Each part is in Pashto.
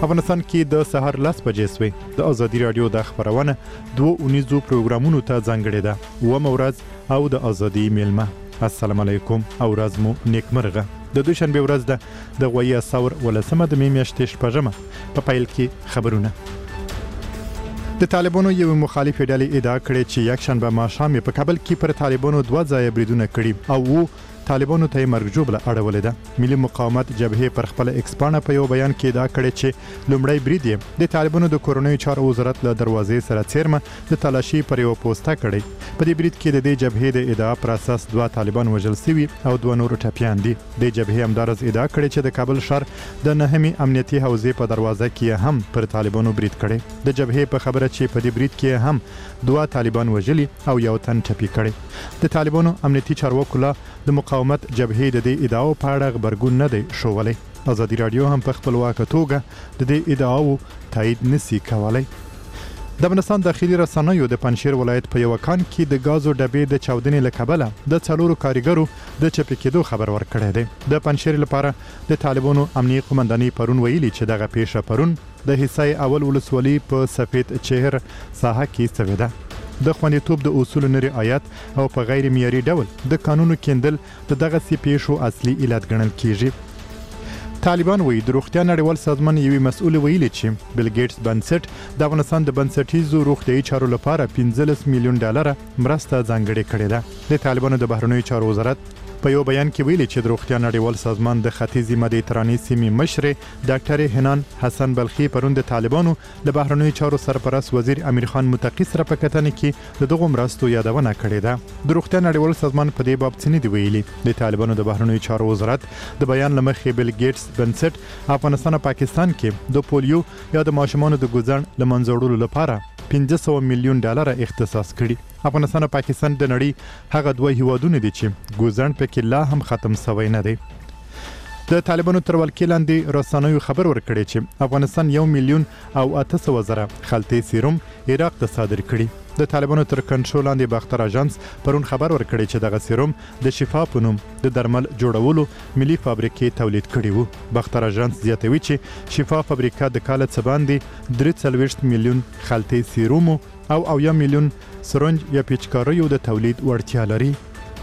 افغانستان کې د سهار 10 بجې سوی د ازادي رادیو د خبرونه 2 پروګرامونو ته ځانګړې ده و مورز او د ازادي میلمه. السلام علیکم او ورځ مو نیکمرغه. د دوشنبه ورځ ده د غویا ثور ولسمه د میاشتې شپږمه په پیل کې خبرونه. د طالبانو یو مخالف ډلې ادعا کړې چې یک شنبه ماښام په کابل کې پر طالبانو 2 ځای بریدونه کړي او طالبانو ته مرګ جوړه اړولې ده. ملي مقاومت جبهه پر خپل ایکسپانه په یو بیان کې ادعا کړې چې لومړی برید د طالبانو د کورونی چارو وزارت له دروازې سره چیرمه د تلاشي پر یو پوسټه کړې. په دې برید کې د دې جبهه د ادعا پر اساس 2 طالبان وژل شوي او 2 نور ټپيان دي. د جبهه همدارس ادعا کړې چې د کابل ښار د نهمي امنیتي حوزې په دروازه کې هم پر طالبانو برید کړي. د جبهه په خبره چې په دې برید کې هم 2 طالبان وژلي او یو تن ټپي کړي. د طالبانو امنیتي چارواکو له د مقاومت جبهه د دې ادعاو په اړه خبرګون نه دی شوولای. ازادي رادیو هم په خپلواک توګه د دې ادعاو تایید نسی کولای. د افغانستان داخلي رسنیو د پنځشیر ولایت په یو کان کې د غازو ډبې د چاودنې لکبله د څلورو کارګرو د چپی کېدو خبر ورکړی دی. د پنځشیر لپاره د طالبانو امنیتي قومنداني پرون ویلي چې دغه پیښه پرون د حصای اول ولسوالۍ په سفید چهر ساحه کې شوې ده. د خوندیتوب د اصول نه رعایت او په غیر معیاري ډول د قانونو کېندل دغه پیښو اصلي علت ګڼل کیږي. طالبان وایي د روغتیا نړیوال سازمان یوې مسؤل ویلي چې بیل ګیټس بنسټ د افغانستان د بنسټیزو روغتیايي چارو لپاره 15 میلیون ډالر مرسته ځانګړې کړې ده. د طالبانو د بهرنیو چارو وزارت په یو بیان کې ویلي چې د روغتیا نړیوال سازمان د ختیځي مدیترانې سیمې مشر ډاکټر حنان حسن بلخي پرون د طالبانو د بهرنیو چارو سرپرست وزیر امیر خان متقی سره په کتنه کې دغه مرستو یادونه کړې ده. د روغتیا نړیوال سازمان په دې باب څه نه دی ویلي. د طالبانو د بهرنیو چارو وزارت د بیان لمخې بیل ګیټس بنسټ افغانستان او پاکستان کې د پولیو یا د ماشومانو د ګوزن لمنځوړلو لپاره 500 میلیون ډالر اختصاص کړي. افغانستان او پاکستان د نړۍ هغه 2 هیوادونه دي چې ګوزن پکې لا هم ختم شوی نه دی. د طالبانو تر ولکې لاندې رسنیو خبر ورکړي چې افغانستان 1 میلیون او 800,000 خلطې سیروم عراق ته صادر کړي. د طالبانو تر کنټرول لاندې باختر اژانس پرون خبر ورکړي چې دغه سیروم د شفا په نوم د درمل جوړولو ملي فابریکې تولید کړي وو. باختر اژانس زیاتوي چې شفا فابریکه د کال څخه باندې 43 میلیون خلطې سیروم او 1 میلیون سرنج یا پیچکاریو د تولید وړتیا لري.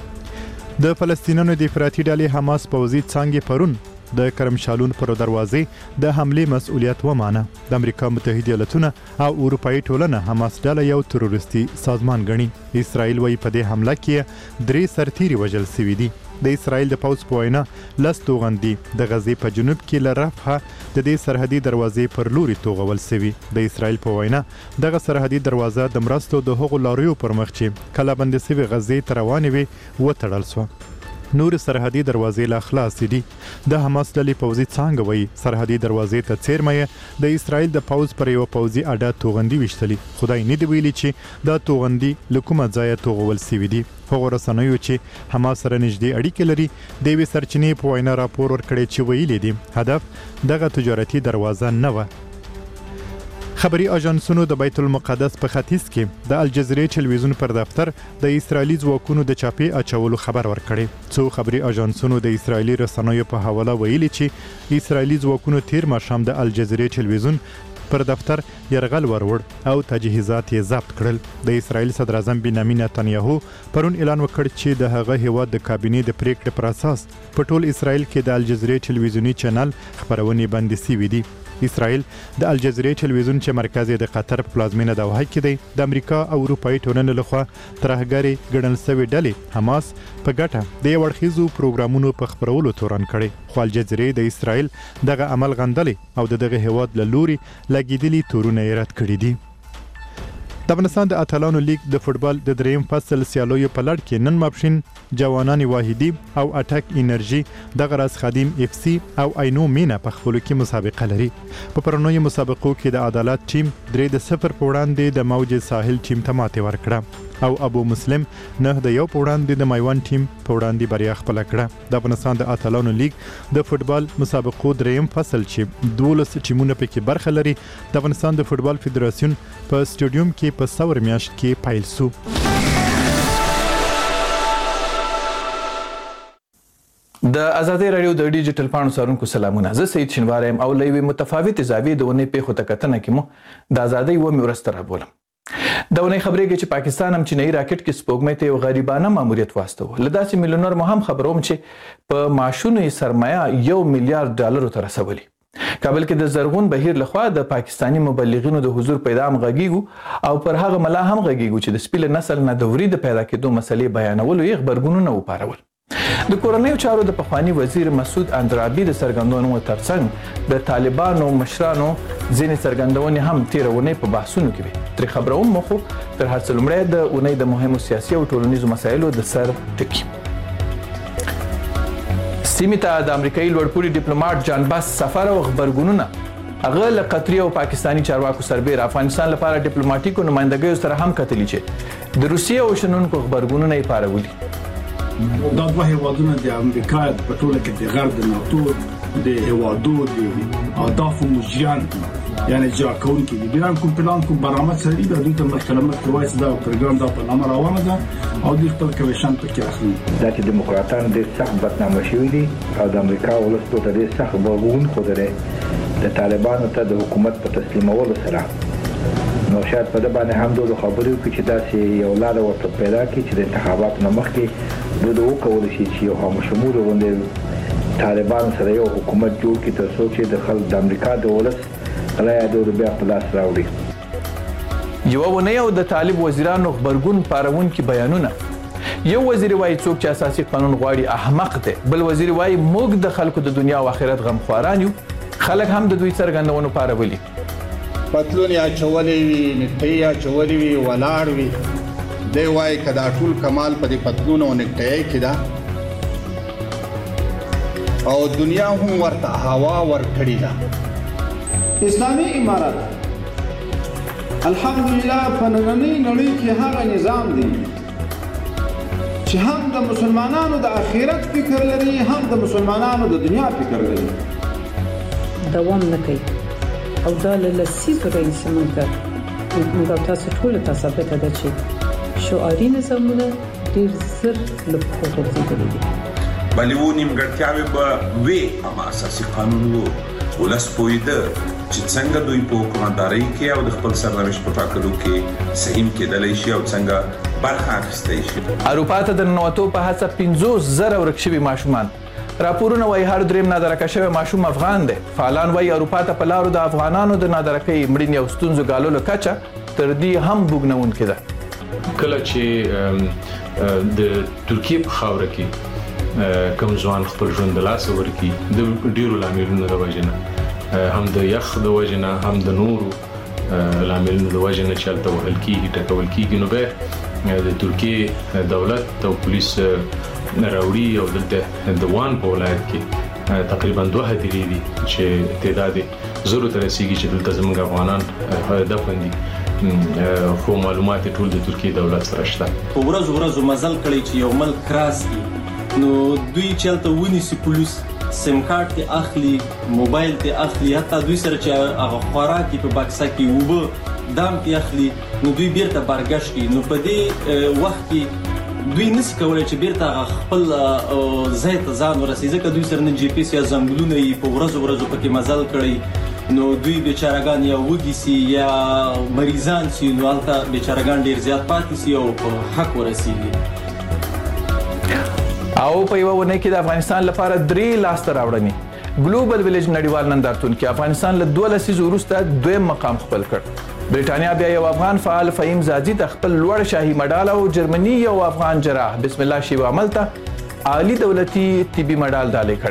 د فلسطینیانو د افراطي ډلې حماس پوځي څانګې پرون د کرم شالون پر دروازې د حمله مسؤلیت ومانه. د امریکا متحده ایالاتونه او اروپאי ټولنه حماس ډله یو تروریستي سازمان ګڼي. اسرائیل وايي په دې حمله کې 3 سرتیري وژل شوي دي. د اسرائیل د پوځ په وینا لس توغندي د غزې په جنوب کې له رفح د دې سرحدي دروازې پر لوري توغول شوي. د اسرائیل په وینا دغه سرحدي دروازه د مرستو د هغو لاریو پر مخ چې کله بند شوي غزې ته روانې وي وتړل شو. نور سرحدي دروازې لا خلاص دي. د حماس ډلې پوځي څانګه وایي سرحدي دروازې ته چیرمه د اسرائیل د پوځ پر یو پوځي اډه توغندي وشتلي. خدای نه دی ویلي چې دا توغندي لکومه ځای توغول شوي دي. هغه رسنیو چې حماس سره نږدې اړیکې لري د وی سرچینې په وینا راپور ورکړي چې ویلي دي هدف دغه تجارتي دروازه نه و. خبري اژانسونو د بیت المقدس په ختیځ کې د الجزیره ټلویزیون پر دفتر د اسرایلی ځواکونو د چاپی اچولو خبر ورکړي. څو خبري اژانسونو د اسرایلی رسنیو په حواله ویلي چې اسرایلی ځواکونو تیر ماښام د الجزیره ټلویزیون پر دفتر يرغل ورور او تجهیزات یې ضبط کړل. د اسرایل صدر اعظم بنیامین نتنیاهو پرون اعلان وکړ چې د هغه هیواد د کابینې د پریکړې پر اساس په ټول اسرایل کې د الجزیره ټلویزیونی چینل خبرونه بندي شوي دي. اسرائیل د الجزیره ټلویزیون چې مرکز یې د قطر په پلازمینه دوحه کې دی د امریکا او اروپאי ټولنې لخوا ترهګری ګڼل شوی ډلې حماس په ګټه د وړخیزو پروګرامونو په خبرولو تورن کړي. خو الجزیره د اسرائیل دغه عمل غندلې او دغه هیواد له لوري لګیدلي تورونه یې رد کړي دي. د افغانستان د اتلانو لیگ د فوتبال د دریم فصل سیالیو په لړ کې نن ماپښین جوانان واحدی او اټک انرژي د غرض خادم اف سی او اينو مینا په خپل کې مسابقه لري. په پرونی مسابقو کې د عدالت ټیم 3-0 په وړاندې د موج ساحل ټیم ته ماتې ورکړه او ابو مسلم 9-1 په وړاندې د میوان ټیم په وړاندې بریا خپل کړه. د افغانستان د اتلانو لیگ د فوتبال مسابقو دریم فصل چې 12 ټیمونه پکې برخه لري د افغانستان د فوتبال فدراسیون په سټیډیوم کې په څور میاشت کې پیل شو. د ازادي رادیو د ډیجیټل پاڼو څارونکو سلامونه. زه سید شینواری یم او له یوې متفاوتې زاویې د اونۍ پیښو ته کتنه کې مو د ازادۍ اوومې ورځ ته رابولم. د اونۍ خبرېږي چې پاکستان هم چینایي راکټ کې سپوږمۍ ته یو غریبانه ماموریت واستوه. له داسې میلیونر مو هم خبروم چې په معاشونو یې سرمایه $1 میلیارډ ته رسولي. کابل کې د زرغون بهیر لخوا د پاکستانی مبلغینو د حضور پیغام غږیږو او پر هغه ملا هم غږیږو چې د سپیل نسل نه د وري د پیدا کېدو مسلې بیانولو یې خبرګونونه وپارول. د کورنیو چارو د پخوانی وزیر مسعود اندرابي د څرګندونو ترڅنګ د طالبانو مشرانو ځینې څرګندونې هم تېره اونۍ په بحثونو کې وې. ترې خبروم مو خو تر هر څه لومړی د اونۍ د مهمو سیاسي او ټولنیزو مسایلو د سر ټکي. سیمې ته د امریکایي لوړپوړي ډیپلوماټ جان باس سفر او خبرګونونه هغه له قطري او پاکستانی چارواکو سربېره افغانستان لپاره ډیپلوماټیکو نمایندګیو سره هم کتلي چې د روسیې او شنونکو خبرګونونه یې پارولي. دا دوه هیوادونه د امریکا په ټوله کې د غرب د ناتو د هیوادو د اهداف مجریان یعنی جا کوونکي دي. بیان کوم پلان کوم برآمد سړي د دوی ته مخکلمت کوي دا پروګرام دا په نامه روانه ده او د خپل کمیشن په کې اخلي. دا چې دیموکراتان د سخت بدنامه شوي دي او د امریکا ولس ته د سخت غوږون خوده د طالبانو ته د حکومت په تسلیمولو سره نو شاید په دې باندې هم دوه خبرې وکړي چې داسې یو لار ورته پیدا کړي چې د انتخاباتو نه مخکې دوی وکولای شي چې یو خاموشمول غونډه طالبان سره یو حکومت جوړ کړي تر څو چې د خلک د امریکا د ولس غلای د بیا په لاس راوړي. یو ونه یو د طالب وزیرانو خبرګون پارونکي بیانونه. یو وزیر وایي څوک چې اساسي قانون غواړي احمق دی، بل وزیر وایي موږ د خلکو د دنیا او آخرت غمخواران یو. خلک هم د دوی څرګندونو پارولي. پتلون یا چولې وی نټي یا چولې وی ولاړ وی دی وای کدا ټول کمال په دې پتلون او نټي کې دا او دنیا هم ورته هوا ور کړی دا. اسلامي امارات الحمدلله په نننۍ نړۍ کې هغه نظام دی چې هم د مسلمانانو د آخرت فکر لري هم د مسلمانانو د دنیا فکر لري. دوام نه کوي او دا له لسیزو راهیسې موږ تاسو ټول ته ثابته ده چې شعاري نظامونه ډېر زر له پښو غورځېدلي دي. بلې و نیمګړتیاوې به وې اما اساسي قانون و ولس پوهېده چې څنګه دوی په حکومتدارۍ کې او د خپل سرنوشت په ټاکلو کې سهیم کېدلی شي او څنګه برخه اخیستی شي. اروپا ته د ننوتو په هڅه 50,000 ورک شوي ماشومان. راپورونه وایي هر دریم نادرکه شوی ماشوم افغان دی. فعالان وایي اروپا ته په لارو د افغانانو د نادرکۍ مړینې او ستونزو ګاللو کچه تر دې هم بوږنونکې ده. کله چې د ترکیې په خاوره کې کوم ځوان خپل ژوند د لاسه ورکړي د ډېرو لاملونو د وجې نه، هم د یخ د وجې نه، هم د نورو لاملونو د وجې نه چې هلته وهل کېږي ټکول کېږي، نو بیا د ترکیې دولت او پولیس راوړي او دلته د وان په ولایت کې تقریبا 2 هدیرې دي چې تعداد زرو ته رسیږي چې دلته زموږ افغانان دفن دي، خو معلومات ټول د ترکیې دولت سره شته. په ورځو مزل کړی چې یو ملک کراس دي نو دوی چلته ونیسي پولیس سیم کارت ته اخلي، موبایل ته اخلي، حتی دوی سره چې هغه خوراکي په بکسه کې وبه دام ته اخلي نو دوی بیرته برګشت کی. نو په دې وخت کې دوی نس کولای چې بیرته خپل ځای ته ځان ورسي ځکه دوی سره نه جی پی اس یا زنګلونه یې په ورځو پکې مزل کړی نو دوی بیچارهګان یا وږي سي یا مریضان سي نو هلته بیچارهګان ډیر زیات پاتې سي او په حق ورسیږي. او په یوه ونه کې د افغانستان لپاره 3 لاسته راوړنې. ګلوبل ویلیج نړیوال نندارتون کې افغانستان له 2 لسیزو وروسته 2 مقام خپل کړ. برېټانیا بیا یو افغان فعال فهیم زاځي ته خپل لوړ شاهي مډال او جرمني یو افغان جراح بسم الله شیبه عمل ته عالی دولتي طبي مډال ډالۍ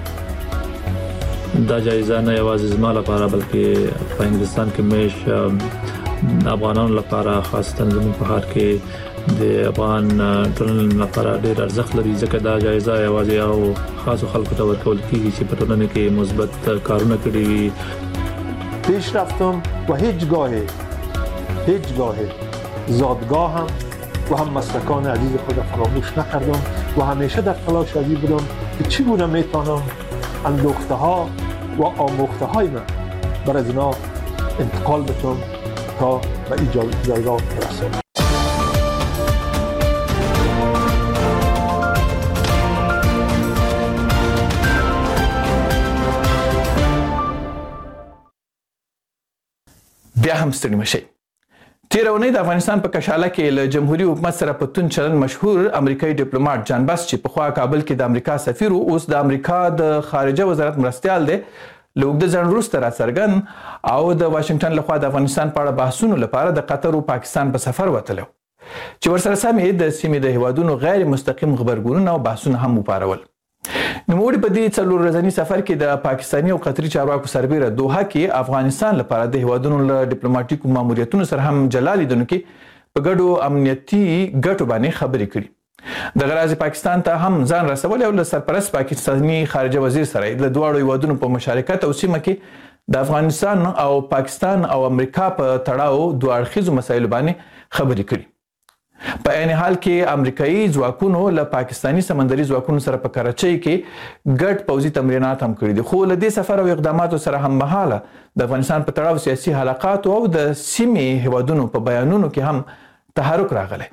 کړی. دا جایزه نه یوازې زما لپاره بلکې په انګلستان کې مېش افغانانو لپاره خاصه زموږ په ښار کې د افغان ټولنې لپاره ډېر ارزښت لري ځکه دا جایزه یوازې او خاصو خلکو ته ورکول کېږي چې په ټولنه کې مثبت کارونه کړي وي. پیش رفتم و هیچ گاه زادگاهم و هم مسلکان عزیز خود فراموش نکردم و همیشه در تلاش ازی بودم که چگونه میتونم اندوخته ها و آموخته های من بر از اینا انتقال بدم تا به این جایگاه برسم. بیا هم ستړي مشئ. تېره اونۍ د افغانستان په کشاله کې له جمهوري حکومت سره په توند چلند مشهور امریکایي ډیپلوماټ جان بس چې پخوا کابل کې د امریکا سفیر اوس د امریکا د خارجه وزارت مرستیال دی له اوږده ځنډ وروسته راڅرګند او د واشنګټن لخوا د افغانستان په اړه بحثونو لپاره د قطر او پاکستان په سفر وتلی چې ورسره سمې د سیمې د هیوادونو غیر مستقیم غبرګونونه او بحثونه هم وپارول. نوموړي په دې 4 ورځني سفر کې د پاکستاني او قطري چارواکو سربېره دوحه کې افغانستان لپاره د هیوادونو له ډیپلوماټیکو ماموریتونو سره هم جلا لیدونو کې په ګډو امنیتي ګټو باندې خبرې کړي. دغه راز پاکستان ته هم ځان رسولی او له سرپرست پاکستاني خارجه وزیر سره د دواړو هیوادونو په مشارکت او سیمه کې د افغانستان او پاکستان او امریکا په تړاو دوه اړخیزو مسایلو باندې خبرې کړي. په عین حال کې امریکایي ځواکونو له پاکستاني سمندري ځواکونو سره په کراچۍ کې ګډ پوځي تمرینات هم کړي دي. خو له دې سفر او اقداماتو سره هممهاله د افغانستان په تړاو سیاسي حلقاتو او د سیمې هیوادونو په بیانونو کې هم تحرک راغلی.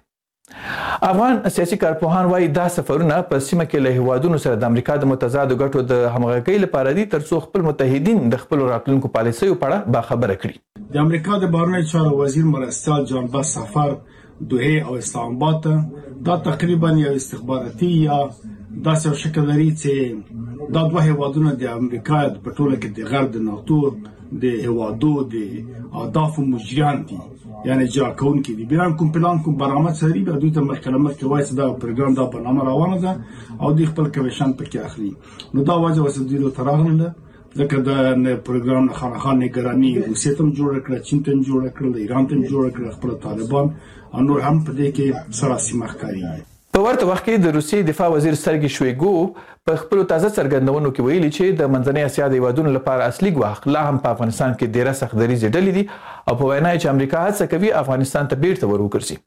افغان سیاسي کارپوهان وایي دا سفرونه په سیمه کې له هیوادونو سره د امریکا د متضادو ګټو د همغږۍ لپاره دي ترڅو خپل متحدین د خپلو راتلونکو پالیسیو په اړه باخبره کړي. د امریکا د بهرنیو چارو وزیر مرستیال جان بس سفر دوحه او اسلام آباد دا تقریبا یو استخباراتي یا داسې یو شکل لري چې دا دوه هیوادونه د امریکا په ټوله کې د غرب د ناتو د هیوادو د اهدافو مجریان دي یعنی اجرا کوونکي دي. بیا کوم پلان کوم برنامه سری به دوی ته مخکې وایي چې دا پروګرام دا برنامه روانه ده او دوی خپل کمیشن پکې اخلي. نو دا وجه وسدي ته راغله ځکه د پروګرام نه خانخان نگرانی روسیې ته جوړ کړ، چین ته جوړ کړ، ایران ته جوړ کړ، خپل طالبان انور هم په دې کې سراسي مخکاري. په ورته وخت کې د روسیې دفاع وزیر سرګي شویګو په خپل تازه څرګندونو کې ویلي چې د منځنۍ اسیا د هیوادونو لپاره اصلي ګواښ لا هم په افغانستان کې ډېره سختدریزې ډلې دي او په وینا چې امریکا هڅه کوي افغانستان ته بیرته وروګرځي.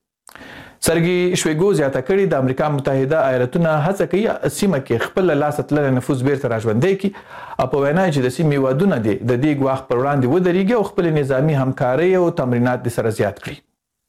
سرګي شویګو زیاته کړي د امریکا متحده ایالتونو هڅه کوي سیمه کې خپل لاس تللی نفوذ بیرته راژوندی کړي او په وینا چې د سیمې هیوادونه دي د دې ګواښ پر وړاندې ودرېږي او خپل نظامي همکارۍ او تمرینات د سره زیات کړي.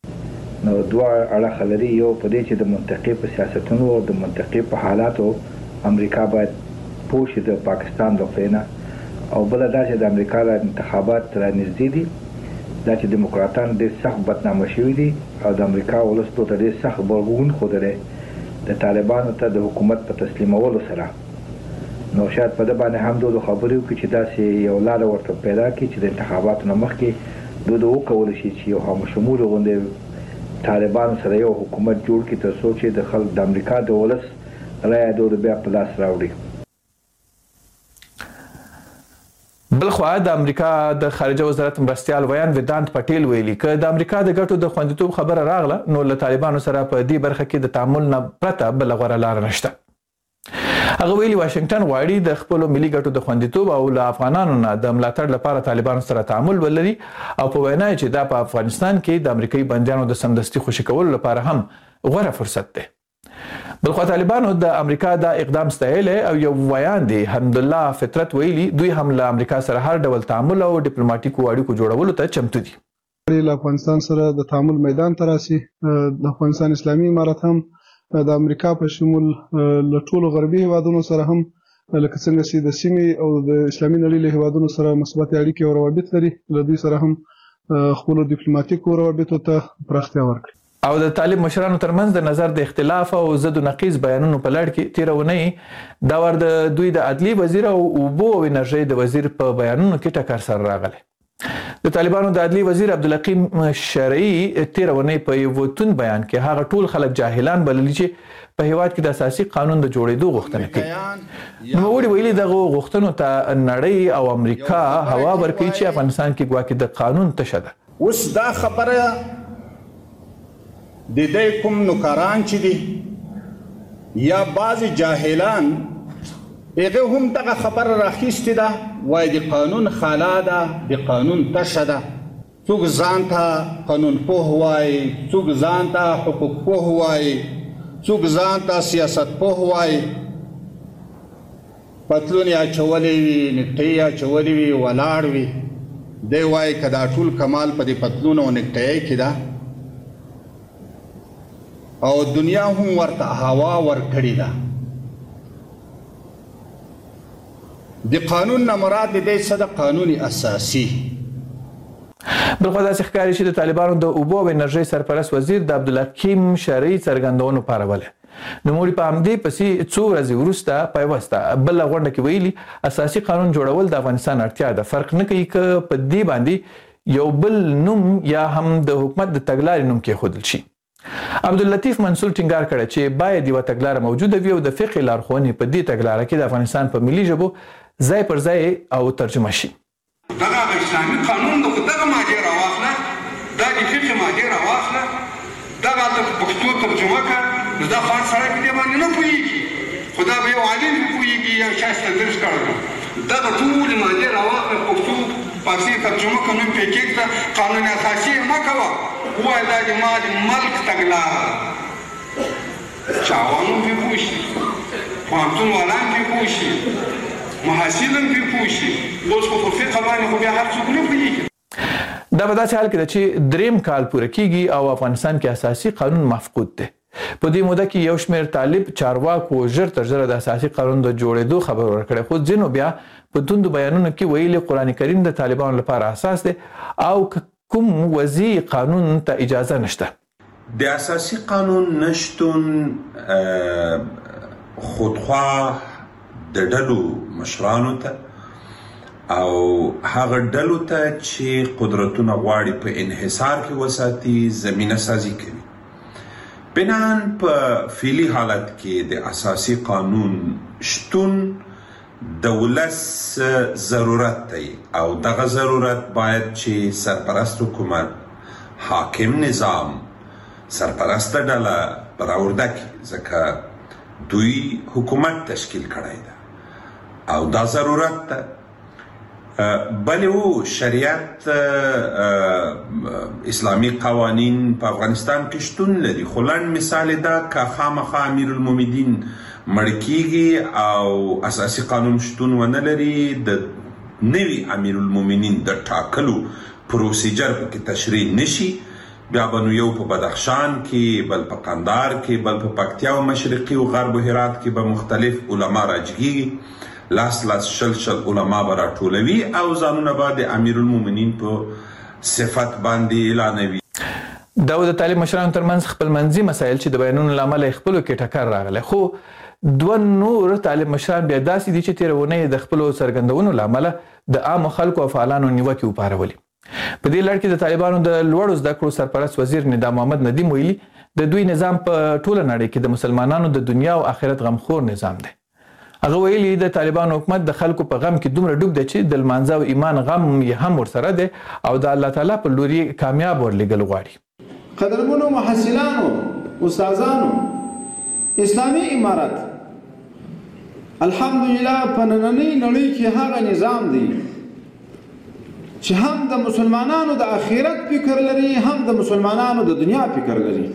نو دوه اړخ لري، یو په دې چې د منطقې په سیاستونو او د منطقې په حالاتو امریکا باید پوه شي د پاکستان د خوا نه، او بله دا چې د امریکا انتخابات را نږدې دي، دا چې دیموکراتان ډېر سخت بدنامه شوي دي او د امریکا ولس ته ډېر سخت غبرګون ښودلی د طالبانو ته د حکومت په تسلیمولو سره. نو شاید په ده باندې هم دوی خبرې وکړي چې داسې یو لاره ورته پیدا کړي چې د انتخاباتو نه مخکې دوی وکولی شي چې یو همشموله غوندې طالبانو سره یو حکومت جوړ کړي تر څو چې د خلک د امریکا د ولس رایه دوی بیا په لاس راوړي. بلخوا د امریکا د خارجه وزارت مرستیال ویان ویدانت پټیل ویلي که د امریکا د ګټو د خوندیتوب خبره راغله نو له طالبانو سره په دې برخه کې د تعامل نه پرته بله غوره لاره نشته. هغه ویلي واشنګټن غواړي د خپلو ملي ګټو د خوندیتوب او له افغانانو نه د ملاتړ لپاره طالبانو سره تعامل ولري او په وینا چې دا په افغانستان کې د امریکایي بندیانو د سمدستي خوشي کولو لپاره هم غوره فرصت دی. بلخوا طالبانو د امریکا دا اقدام ستایلی او یو ویان دی حمدالله فطرت ویلي دوی هم له امریکا سره هر ډول تعامل او ډیپلوماټیکو اړیکو جوړولو ته چمتو دي. له افغانستان سره د تعامل میدان ته راسي. د افغانستان اسلامي امارت هم د امریکا په شمول له ټولو غربي هیوادونو سره هم لکه څنګه چې د سیمې او د اسلامي نړۍ له هیوادونو سره مثبت اړیکې او روابط لري، له دوی سره هم خپلو ډیپلوماټیکو روابطو ته پراختیا ورکړي. او د طالب مشرانو ترمنځ د نظر د اختلاف او ضد و نقیض بیانونو په لړ کې تېره اونۍ دا ور د دوی د عدلي وزیر او اوبو او انرژۍ د وزیر په بیانونو کې ټکر سره راغلی. د طالبانو د عدلي وزیر عبدالحکیم شرعي تېره اونۍ په یو توند بیان کې هغه ټول خلک جاهلان بللي چې په هیواد کې د اساسي قانون د جوړېدو غوښتنه کوي. نوموړي ویلي دغو غوښتنو ته نړۍ او امریکا هوا ورکوي چې افغانستان کې ګواکې د قانون تشه ده. اوس دا خبره د دې کوم نوکران چې دي یا بعضې جاهلان هغه هم دغه خبره راخیستې ده، وایي د قانون خلا ده، د قانون تشه ده. څوک ځان ته قانون پوه وایي، څوک ځان ته حقوق پوه وایي، څوک ځان ته سیاست پوه وایي. پتلون یې اچولی وي، نکټۍ یې اچولی وي، ولاړ وي. دی وایي که دا ټول کمال په دې پتلون او نکټۍ کې ده او دنیا هم ورته هوا ورکړې ده. د قانون نه مراد د دې څه ده؟ قانون اساسي. بلخوا داسې ښکاري چې د طالبانو د اوبو او انرژۍ سرپرست وزیر د عبدالحکیم شرعي څرګندونو پاروله. نوموړي په همدې پسې څو ورځې وروسته پیوسته بله غونډه کې ویلي اساسي قانون جوړول د افغانستان اړتیا ده. فرق نه کوي که په دې باندې یو بل نوم یا هم د حکومت د تګلارې نوم کېښودل شي. عبداللطیف منصور ټینګار کړی چې باید یوه تګلاره موجوده وي او د فقهي لارښوونې په دې تګلاره کې د افغانستان په ملي ژبو ځای پر ځای او ترجمه شي. دغه اسلامي قانون دغه مادې راواخله، دا د فقه مادې راواخله، دغه د پښتو ترجمه کړه، نو دا خان سړی په دې باندې نه پوهېږي، خو دا به یو عالم پوهېږي یا چا چې درس کړی. دغه ټولې مادې راواخله، پښتو فارسي ترجمه کړه، نوم پرې کېږده، قانون اساسي یې مه کوه، ووایه دا زما د ملک تګلاره ده. چاوان هم پرې پوه شي، پوهنتون والان پرې پوه شي، محصل هم پرې پوه شي، اوس خو په فقه باندې خو بیا هر څوک نه پوهېږي. دا په داسې حال کې ده چې 3 کال پوره کیږي او افغانستان کې اساسي قانون مفقود دی. په دې موده کې یو شمېر طالب چارواکو ژر تر ژره د اساسي قانون د جوړېدو خبر ورکړی، خو ځینو بیا په توندو بیانونو کې ویلي قرآن کریم د طالبانو لپاره اساس دی او کوم وضعي قانون ته اجازه نشته. د اساسي قانون نشتون خودخواه د ډلو مشرانو ته او هغه ډلو ته چې قدرتونه غواړي په انحصار کې وساتي زمینه سازي کوي. بنان په فعلي حالت کې د اساسي قانون شتون د ولس ضرورت دی او دغه ضرورت باید چې سرپرست حکومت، حاکم نظام، سرپرسته ډله راورده کړي، ځکه دوی حکومت تشکیل کړی ده او دا ضرورت ده. بلې شریعت اسلامي قوانین په افغانستان کې شتون لري، خو لنډ مثال دا که خامخا امیر المؤمنین مړ کیږي او اساسي قانون شتون ونه لري، د نوي امیر المؤمنین د ټاکلو پروسیجر پکې تشریح نشي، بیا به نو یو په بدخشان کې، بل په قندهار کې، بل په پکتیا او مشرقي او غرب هرات کې به مختلف علما راجګیږي، لاس شل علما به راټولوي او ځانونه به د امیر المؤمنین په صفت باندې اعلانوي. دا د طالب مشرانو ترمنځ خپلمنځي مسایل چې د بیانونو له امله یې خپلو کې ټکر راغلی، خو 2 نور طالب مشران بیا داسې دي چې تېره اونۍ د خپلو څرګندونو له امله د عامو خلکو او فعالانو نیوکې وپارولي. په دې لړ کې د طالبانو د لوړو زده کړو سرپرست وزیر ندا محمد ندیم ویلي د دوی نظام په ټوله نړۍ کې د مسلمانانو د دنیا او آخرت غمخور نظام دی. هغه ویلي د طالبانو حکومت د خلکو په غم کې دومره ډوب دی چې د لمانځه او ایمان غم یې هم ورسره دی او د الله تعالی په لور یې کامیاب ورلېږل غواړي. قدرمنو محصلانو، استادانو، اسلامي امارت الحمدلله په نننۍ نړۍ کې هغه نظام دی چې هم د مسلمانانو د آخرت فکر لري، هم د مسلمانانو د دنیا فکر لري.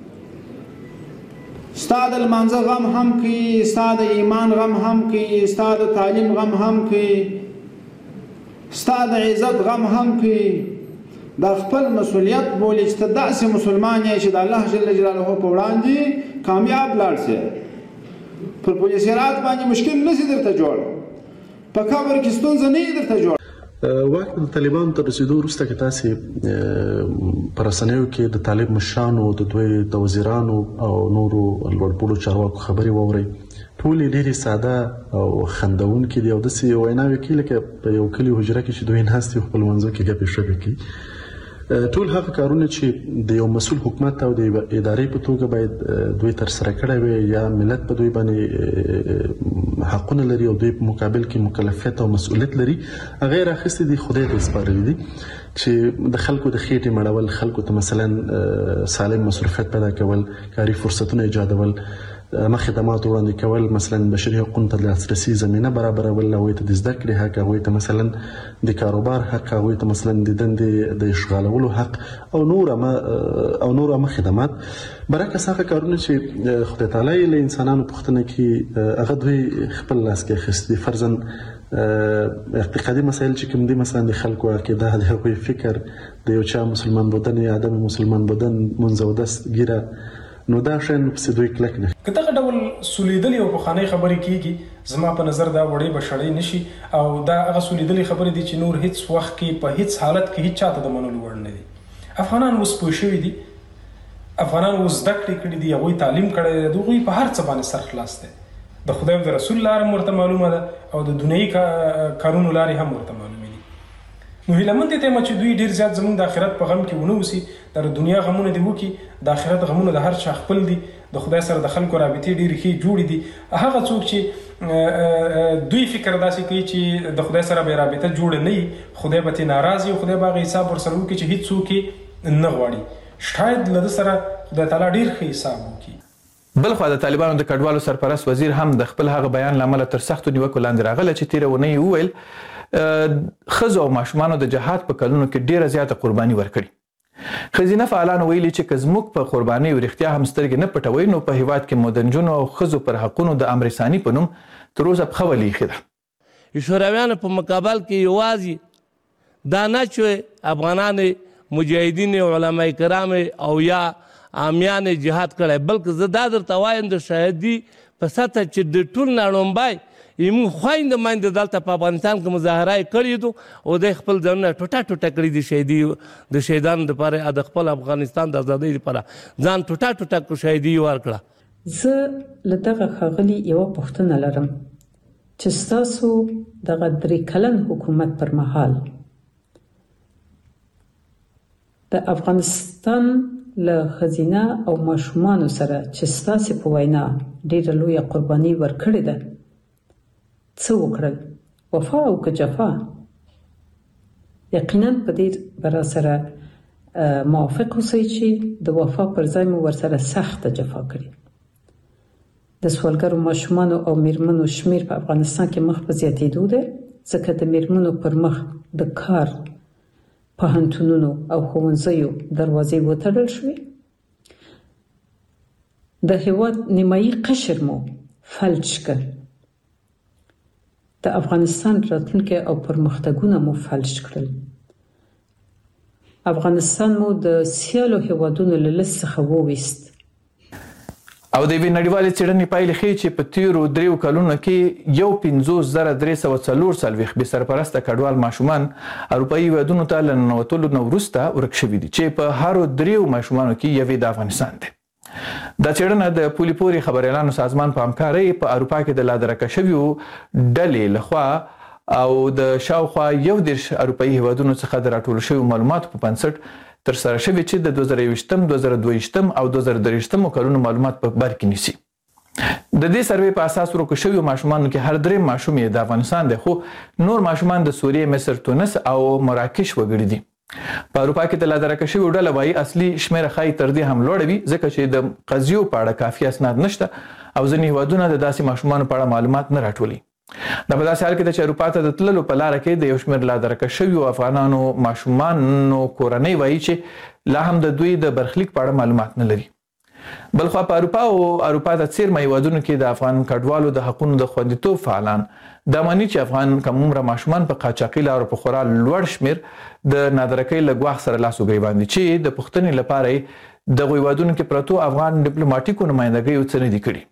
ستا د لمانځه غم هم کوي، ستا د ایمان غم هم کوي، ستا د تعلیم غم هم کوي، ستا د عزت غم هم کوي. دا خپل مسؤلیت بولي چې ته داسې مسلمان یې چې د الله جل جلاله په وړاندې کامیاب لاړ سې، پر پل صراط باندې مشکل نشي درته جوړ، په قبر کې ستونزه نه درته جوړ. واک د طالبانو تر رسیدو وروسته کې تاسې په رسنیو کې د طالب مشرانو، د دوی د وزیرانو او نورو لوړپوړو چارواکو خبرې واورئ. ټولې ډېرې ساده او خندونکې دي او داسې ویناوې کوي لکه په یو کلي حجره کې چې دوی ناست وي خپل منځو کې ګپې شپې کوي. ټول هغه کارونه چې د یو مسؤل حکومت او د ادارې په توګه باید دوی ترسره کړی وي یا ملت په دوی باندې حقونه لري او دوی په مقابل کې مکلفیت او مسؤلیت لري، هغه یې راخیستي دي، خدای ته سپارلي دي چې د خلکو د خېټې مړول، خلکو ته مثلا سالم مصروفیت پیدا کول، کاري فرصتونه ایجادول، خدمات وړاندې کول، مثلا بشري حقوقو ته لاسرسي زمینه برابرول، هغوی ته د زده کړې حق، هغوی ته مثلا د کاروبار حق، هغوی ته مثلا د دندې د اشغالولو حق او نور خدمات. برعکس هغه کارونه چې خدای تعالی له انسانانو پوښتنه کوي هغه دوی خپل لاس کې اخیستي. فرضاً اقتصادي مسایل چې کوم دي، مثلا د خلکو عقیده، د هغوی فکر، د یو چا مسلمان بودن یا عدم مسلمان بودن، منځ او دست ګیره نو دا شین په دوی کلک نه که دغه ډول سولیدلې او پخوانۍ خبرې کیږي زما په نظر دا وړې بشړې نشي او دا هغه سولیدلې خبرې دي چې نور هیڅ وخت کې په هیڅ حالت کې هیڅ چاته د منلو وړ نه دي. افغانان اوس پوه شوي دي، افغانان اوس زده کړې کړي دي، هغوی تعلیم کړی دی، د هغوی په هر څه باندې سر خلاص دی. د خدای او د رسول لاره هم ورته معلومه ده او د دنیایي کارونو لارې هم ورته معلومې دي. نو هیله مند یم چې دوی ډېر زیات زموږ د آخرت په غم کې ونه اوسي، د دنیا غمونه دې وکړي، د آخرت غمونه د هر چا خپل دي، د خدای سره د خلکو رابطې ډېرې ښې جوړې دي. هغه څوک چې دوی فکر داسې کوي چې د خدای سره به یې رابطه جوړه نه وي، خدای به ترې ناراض وي او خدای به هغه حساب ورسره وکړي چې هېڅ څوک یې نه غواړي. شاید له ده سره خدای تعالی ډېر ښه حساب وکړي. بلخوا د طالبانو د کډوالو سرپرست وزیر هم د خپل هغه بیان له امله تر سختو نیوکو لاندې راغله چې تېره اونۍ یې وویل ښځو او ماشومانو د جهاد په کلونو کې ډېره زیاته قرباني ورکړي. ښځینه فعالانو ویلي چې که زموږ په قربانیو رښتیا هم سترګې نه پټوئ نو په هیواد کې مو د نجونو او ښځو پر حقونو د امر ثاني په نوم تر اوسه پښه ولې ایښې ده. شورویانو په مقابل کې یوازې دا نه چې افغانان مجاهدین علما کرام او یا عامیان جهاد کړی، بلکې زه دا درته وایم د شهیدي په سطح چې د ټول نړومبی موږ خویندې میندې دلته په افغانستان کې مظاهره یې کړې دي او دوی خپل ځانونه ټوټه ټوټه کړي د شهیدانو دپاره د خپل افغانستان د ازادۍ دپاره ځان ټوټه ټوټه شهیدي یې ورکړه. زه له دغه ښاغلي یوه پوښتنه لرم چې ستاسو دغه 3 کلن حکومت پر مهال د افغانستان له ښځینه او ماشومانو سره چې ستاسې په وینا ډېره لویه قرباني ورکړې ده څه وکړل؟ وفا او که جفا؟ یقینا په دې به راسره موافق اوسئ چې د وفا پر ځای مو ورسره سخته جفا کړې. د سوالګرو ماشومانو او میرمنو شمیر په افغانستان کې مخ په زیاتېدو دی، ځکه د میرمنو پر مخ د کار پوهنتونونو او ښوونځیو دروازې وتړل شوې. د هېواد نیمایي قشر مو فلج کړ. د افغانستان راتلونکی او پرمختګونه مو فلج کړل. افغانستان مو د سیالو هېوادونو له لست څخه وویست. او د یوې نړیوالې څېړنې پایلې ښیي چې په تېرو 3 کلونو کې 50,344 بې سرپرسته کډوال ماشومان اروپایي هېوادونو ته له ننوتلو نه وروسته ورک شوي دي، چې په هرو 3 ماشومانو کې یوې د افغانستان دی. دا څېړنه د پولي پورې خبریالانو سازمان په همکارۍ په اروپا کې د لادرکه شویو ډلې لخوا او د شاوخوا 11 اروپایي هېوادونو څخه د راټولو شویو معلوماتو په بنسټ ترسره شوې چې د 2021 2022 او 2023 کلونو معلومات په بر کې نیسي. د دې سروې په اساس ورکو شویو ماشومانو کې هر 3 ماشوم یې د افغانستان دی، خو نور ماشومان د سوریې، مصر، تونس او مراکش وګړي دي. په اروپا کې د لادرکه شویو ډله وایي اصلي شمیره ښایي تر دې هم لوړه وي، ځکه چې د قضیو په اړه کافي اسناد نشته او ځینې هېوادونه د داسې ماشومانو په اړه معلومات نه راټولوي. دا په داسې حال کې ده چې اروپا ته د تللو په لاره کې د یو شمېر لادرکه شویو افغانانو ماشومانو کورنۍ وایي چې لا هم د دوی د برخلیک په اړه معلومات نه لري. بلخوا په اروپا او اروپا ته څیرمه هېوادونو کې د افغان کډوالو د حقونو د خوندیتوب فعالان دا ماني چې افغان کمومره ماشومان په قاچاقي لارو په خورا لوړ شمېر د نادرکۍ له ګواښ سره لاس و ګرېوان دي، چې د پوښتنې لپاره یې دغو هېوادونو کې پرتو افغان ډیپلوماټیکو نمایندګیو څه نه دي کړي.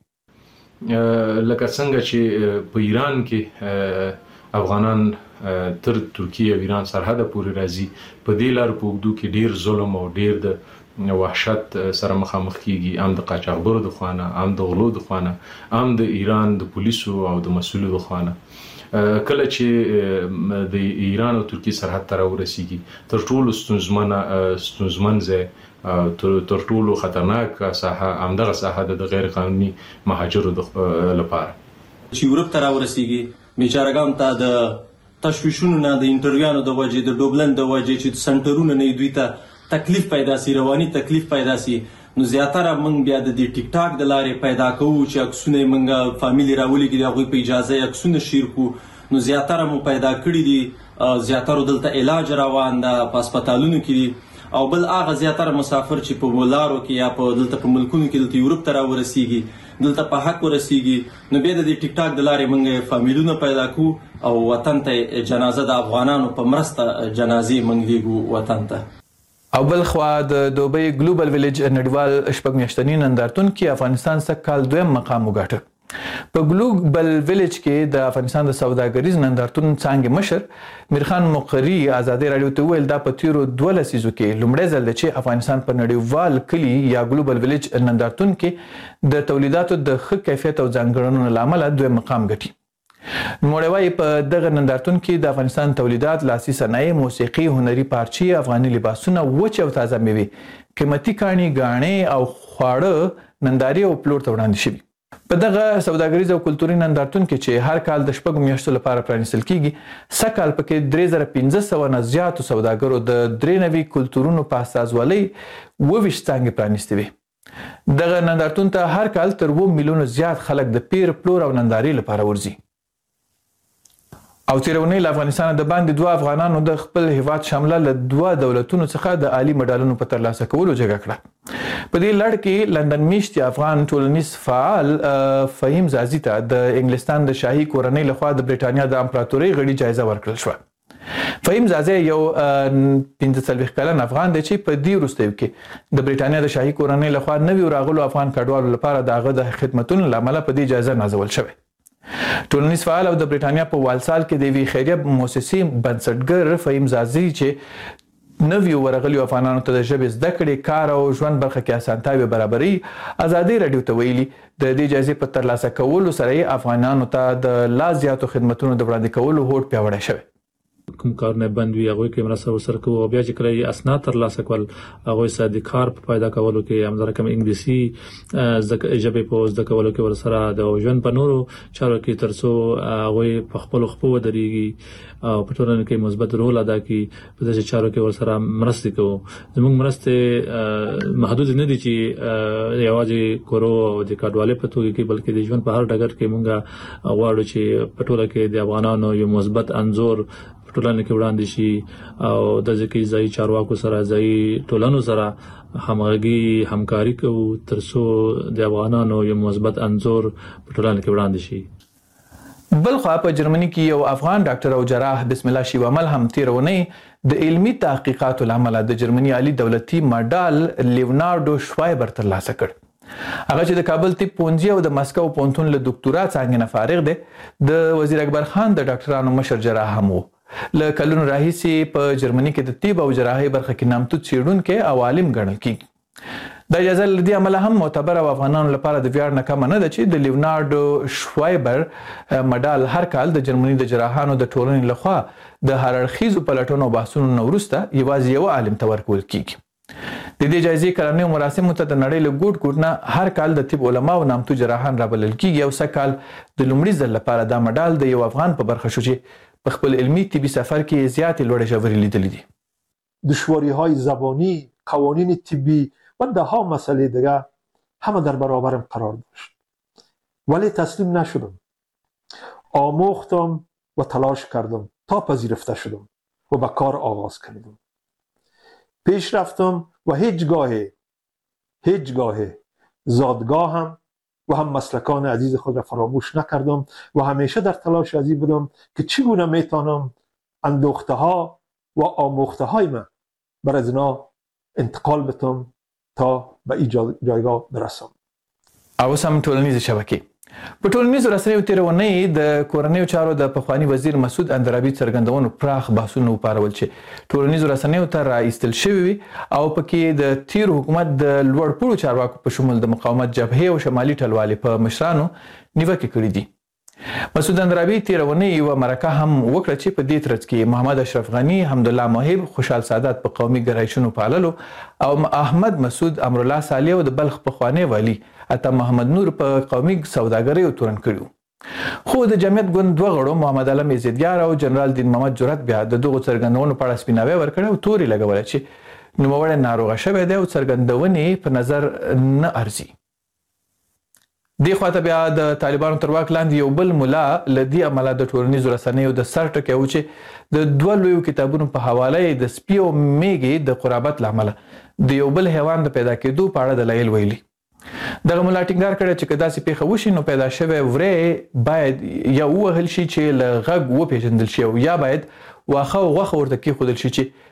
لکه څنګه چې په ایران کې افغانان تر ترکیه او ایران سرحده پورې راځي، په دې لارو په اوږدو کې ډیر ظلم او ډیر د وحشت سره مخامخ کیږي، هم د قاچاقبرو د خوانه، هم د غلو د خوانه، هم د ایران د پولیسو او د مسؤلو د خوانه. کله چې د ایران او ترکیه سرحد ته راورسیږي، تر ټولو ستونزمن ځای، تر ټولو خطرناک ساحه همدغه ساحه د غیر قانوني مهاجرو لپاره چې یورپ ته راورسیږي. بیچارهګان ته د تشویشونو نه، د انټرویانو د وجې، د ډوبلن د وجې چې سنټرونه نه دوی ته تکلیف پیدا سي، رواني تکلیف پیدا سي، نو زیاتره موږ بیا د ټیک ټاک د لارې پیدا کوو چې عکسونه موږ فامیلی راولېږي، د هغوی په اجازه عکسونه شیر کړو، نو زیاتره مو پیدا کړي دي. زیاتره دلته علاج روان ده، په هسپتالونو کې دي، او بل هغه زیاتره مسافر چې په لارو کې یا په دلته په ملکونو کې دلته یورپ ته راورسیږي، دلته په حق ورسیږي، نو بیا د ټیک ټاک د لارې موږ فامیلونه پیدا کوو او وطن ته جنازه د افغانانو په مرسته جنازې موږ لیږو وطن ته. او بل خوا د دوبۍ ګلوبل ویلیج نړیوال شپږ میاشتني نندارتون کې افغانستان سږ دویم مقام وګاټه. په ګلوبل ویلیج کې د افغانستان د سوداګریز نندارتون څانګې مشر میرخان مقری ازادي رادیو ته ویل دا په تیرو 12 لسیزو کې لومړی ځل دی چې افغانستان په نړیوال کلي یا ګلوبل ویلیج نندارتون کې د تولیداتو د ښه کیفیت او ځانګړنو له امله دویم مقام ګټي. نوموړی وایي په دغه نندارتون کې د افغانستان تولیدات، لاسي صنایع، موسیقي، هنري پارچې، افغاني لباسونه، وچ او تازه میوې، قیمتي کاڼي، ګاڼې او خواړه نندارې او پلور ته وړاندې شوي. په دغه سوداګریز او کلتوري نندارتون کې چې هر کال د 6 میاشتو لپاره پرانیستل کیږي، سږ کال پکې 3500 نه زیاتو سوداګرو د 93 کلتورونو په استازولۍ 22 څانګې پرانیستې وي. دغه نندارتون ته هر کال تر 2 میلیونو زیات خلک د پیر، پلور او نندارې لپاره ورځي. او تیرونی له افغانستان د باندې 2 افغانانو د خپل هیواد شامله له 2 دولتونو څخه د عالی مډالونو په ترلاسه کولو جګړه کړه. په دې لړ کې لندن میشت افغان ټولنیز فعال فهیم زازي ته د انګلستان د شاهي کورنۍ لخوا د برېټانیا د امپراتورۍ غړي جایزه ورکړل شوه. فهیم زازي یو 45 کلن افغان دی چې په دې وروستیو کې د برېټانیا د شاهي کورنۍ لخوا نویو راغلو افغان کډوالو لپاره د هغه د خدمتونو له امله په دې جایزه نازول شوی. ټولنیز فعال او د برېټانیا په والسال کې د یوې خیریه موسسې بنسټګر فهیم زازي چې نویو ورغلیو افغانانو ته د ژبې زده کړې، کار او ژوند برخه کې اسانتیاوې برابري، ازادي رادیو ته ویلي د دې جایزې په ترلاسه کولو سره یې افغانانو ته د لا زیاتو خدمتونو د وړاندې کولو هوډ پیاوړی شوی. کوم کارونه بند وي هغه کې مرسته ورسره کوو او بیا چې کله اسناد ترلاسه کول هغه ساده کار په پیدا کولو کې همدارنګه کوم انګلیسي ژبه په زده کولو کې ورسره د ژوند په نورو چارو کې ترڅو هغه په خپل خپو ودرېږي او په ټولنه کې مثبت رول ادا کړي. په دې چارو کې ورسره مرسته کوو. زموږ مرسته محدود نه دي چې یوازې کورو او د کډوالۍ په توګه کې بلکې د ژوند په هر ډګر کې مونږ غواړو چې په ټوله کې د افغانانو یو مثبت انځور ټولنه کې وړاندې شي او د ځکه ځای چارواکو سره ځای ټولنو سره همغږي همکاري کوو ترڅو د افغانانو یو مثبت انځور په ټولنه کې وړاندې شي. بلخوا په جرمني کې یو افغان ډاکټر او جراح بسم الله شیوامل هم تیرونی د علمي تحقیقاتو لامل د جرمني عالی دولتي مډال لیونارډو شوایبر ترلاسه کړ. هغه چې د کابل طب پوهنځي او د مسکو پوهنتون له ډاکټورا څنګه نه فارغ دی، د وزیر اکبر خان د ډاکټرانو مشر جراح هم وو. له کلونو راهیسې په جرمني کې د طب او جراحۍ برخه کې نامتو څېړونکی او عالم ګڼل کیږي. د اجازه له دې امله هم معتبر او افغانانو لپاره د ویاړ نه کمه نه ده چې د لیونارډو شوایبر مډال هر کال د جرمني د جراحانو د ټولنې لخوا د هر اړخیزو پلټنو او بحثونو نه وروسته یوازې یو عالم ته ورکول کیږي. د دې جایزې کلنیو مراسمو ته د نړۍ له ګوټ ګوټ نه هر کال د طب علما او نامتو جراحان رابلل کیږي او سږ کال د لومړي ځل لپاره دا مډال د یو افغان په برخه شو چې په خپل علمی طبي سفر کې زیاتې لوړې ژورې لیدلې دي. دشواری‌های زبانی، قوانین طبی و ده‌ها مسئله دیگر همه در برابرم قرار داشت. ولی تسلیم نشدم. آموختم و تلاش کردم تا پذیرفته شدم و به کار آغاز کردم. پیش رفتم و هیچگاه زادگاهم و هم مسلکان عزیز خود را فراموش نکردم و همیشه در تلاش از این بودم که چگونه میتونم اندوخته ها و آموخته های من بر از اینا انتقال بدم تا به این جایگاه برسم. اوس هم ټولنیزې شبکې په ټولنیزو رسنیو تیرونی د کورنیو چارو د پخوانی وزیر مسعود اندرابي څرګندونو پراخ بحثونه وپارول چې ټولنیزو رسنیو ته راایستل شوي وي او پکې د تیر حکومت د لوړ پوړو چارواکو په شمول د مقاومت جبهې او شمالي ټلوالې په مشرانو نیوکې کړې دي. مسعود اندرابي تیرونی یو مرکه هم وکړه چې په دې ترڅ کې محمد اشرف غنی، حمدالله محب، خوشحال سادات په قومي ګرایشونو پاللو او احمد مسعود امرالله صالح او د بلخ پخوانی والی عطا محمد نور په قومي سوداګرۍ تورن کړو. خو د جمعیت ګوند دوه غړو محمد علم عزتګار او جنرال دین محمد جرأت بیا د دغو څرګندونو په اړه سپیناوی ورکړ او توري لګول چې نوموړی ناروغه شوی دی او څرګندونې په نظر نه ارزي. دې خواته بیا د طالبانو تر واک لاندې یو بل ملا له دې امله د ټولنیزو رسنیو د سر ټکی و چې د دوه لویو کتابونو په حواله د سپي او میږې د قرابت له امله د یو بل حیوان د پیدا کېدو په اړه دلایل ویلي. دغه ملا ټینګار کړی چې که داسې پیښه وشي نو پیدا شوی وری باید یا ووهل شي چې له غږ وپېژندل شي او یا باید واښه او غوښه ورته کېښودل شي چې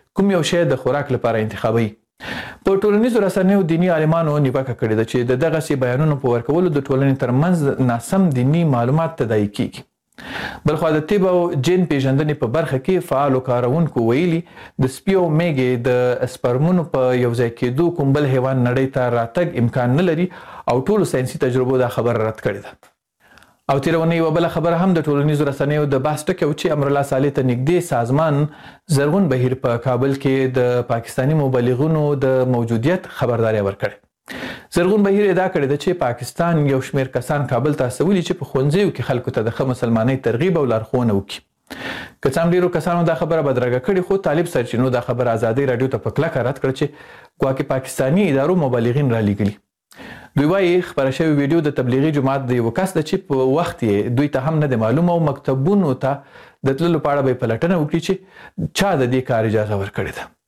کوم یو شی د خوراک لپاره انتخابوي. په ټولنیزو رسنیو دیني عالمانو نیوکه کړې ده چې د دغسې بیانونو په ورکولو د ټولنې ترمنځ ناسم دیني معلومات تداعي کیږي. بلخوا د طب او جین پیژندنې په برخه کې فعالو کارونکو ویلي د سپي او میږې د سپرمونو په یو ځای کېدو کوم بل حیوان نړۍ ته راتګ امکان نه لري او ټولو ساینسي تجربو دا خبره رد کړې ده. او تېره اونۍ یوه بله خبره هم د ټولنیزو رسنیو د بحث ټکی و چې امرالله صالح ته نږدې سازمان زرغون بهیر په کابل کې د پاکستاني مبلغونو د موجودیت خبرداری ورکړې. زرغون بهیر ادعا کړې ده چې پاکستان یو شمېر کسان کابل ته استولي چې په ښوونځیو کې خلکو ته د ښه مسلمانۍ ترغیب او لارښوونه وکړي. که څه هم ډېرو کسانو دا خبره بدرګه کړې خو طالب سرچینو دا خبره ازادۍ راډیو ته په کلکه رد کړه چې ګواکې پاکستاني ادارو مبلغین رالیږلي. دوی وایي خپره شوې ویډیو د تبلیغي جماعت د یوه کس ده چې په وخت یې دوی ته هم نه دی معلوم او مکتبونو ته د تللو په اړه به یې پلټنه وکړي چې چا د دې کار اجازه ورکړې ده.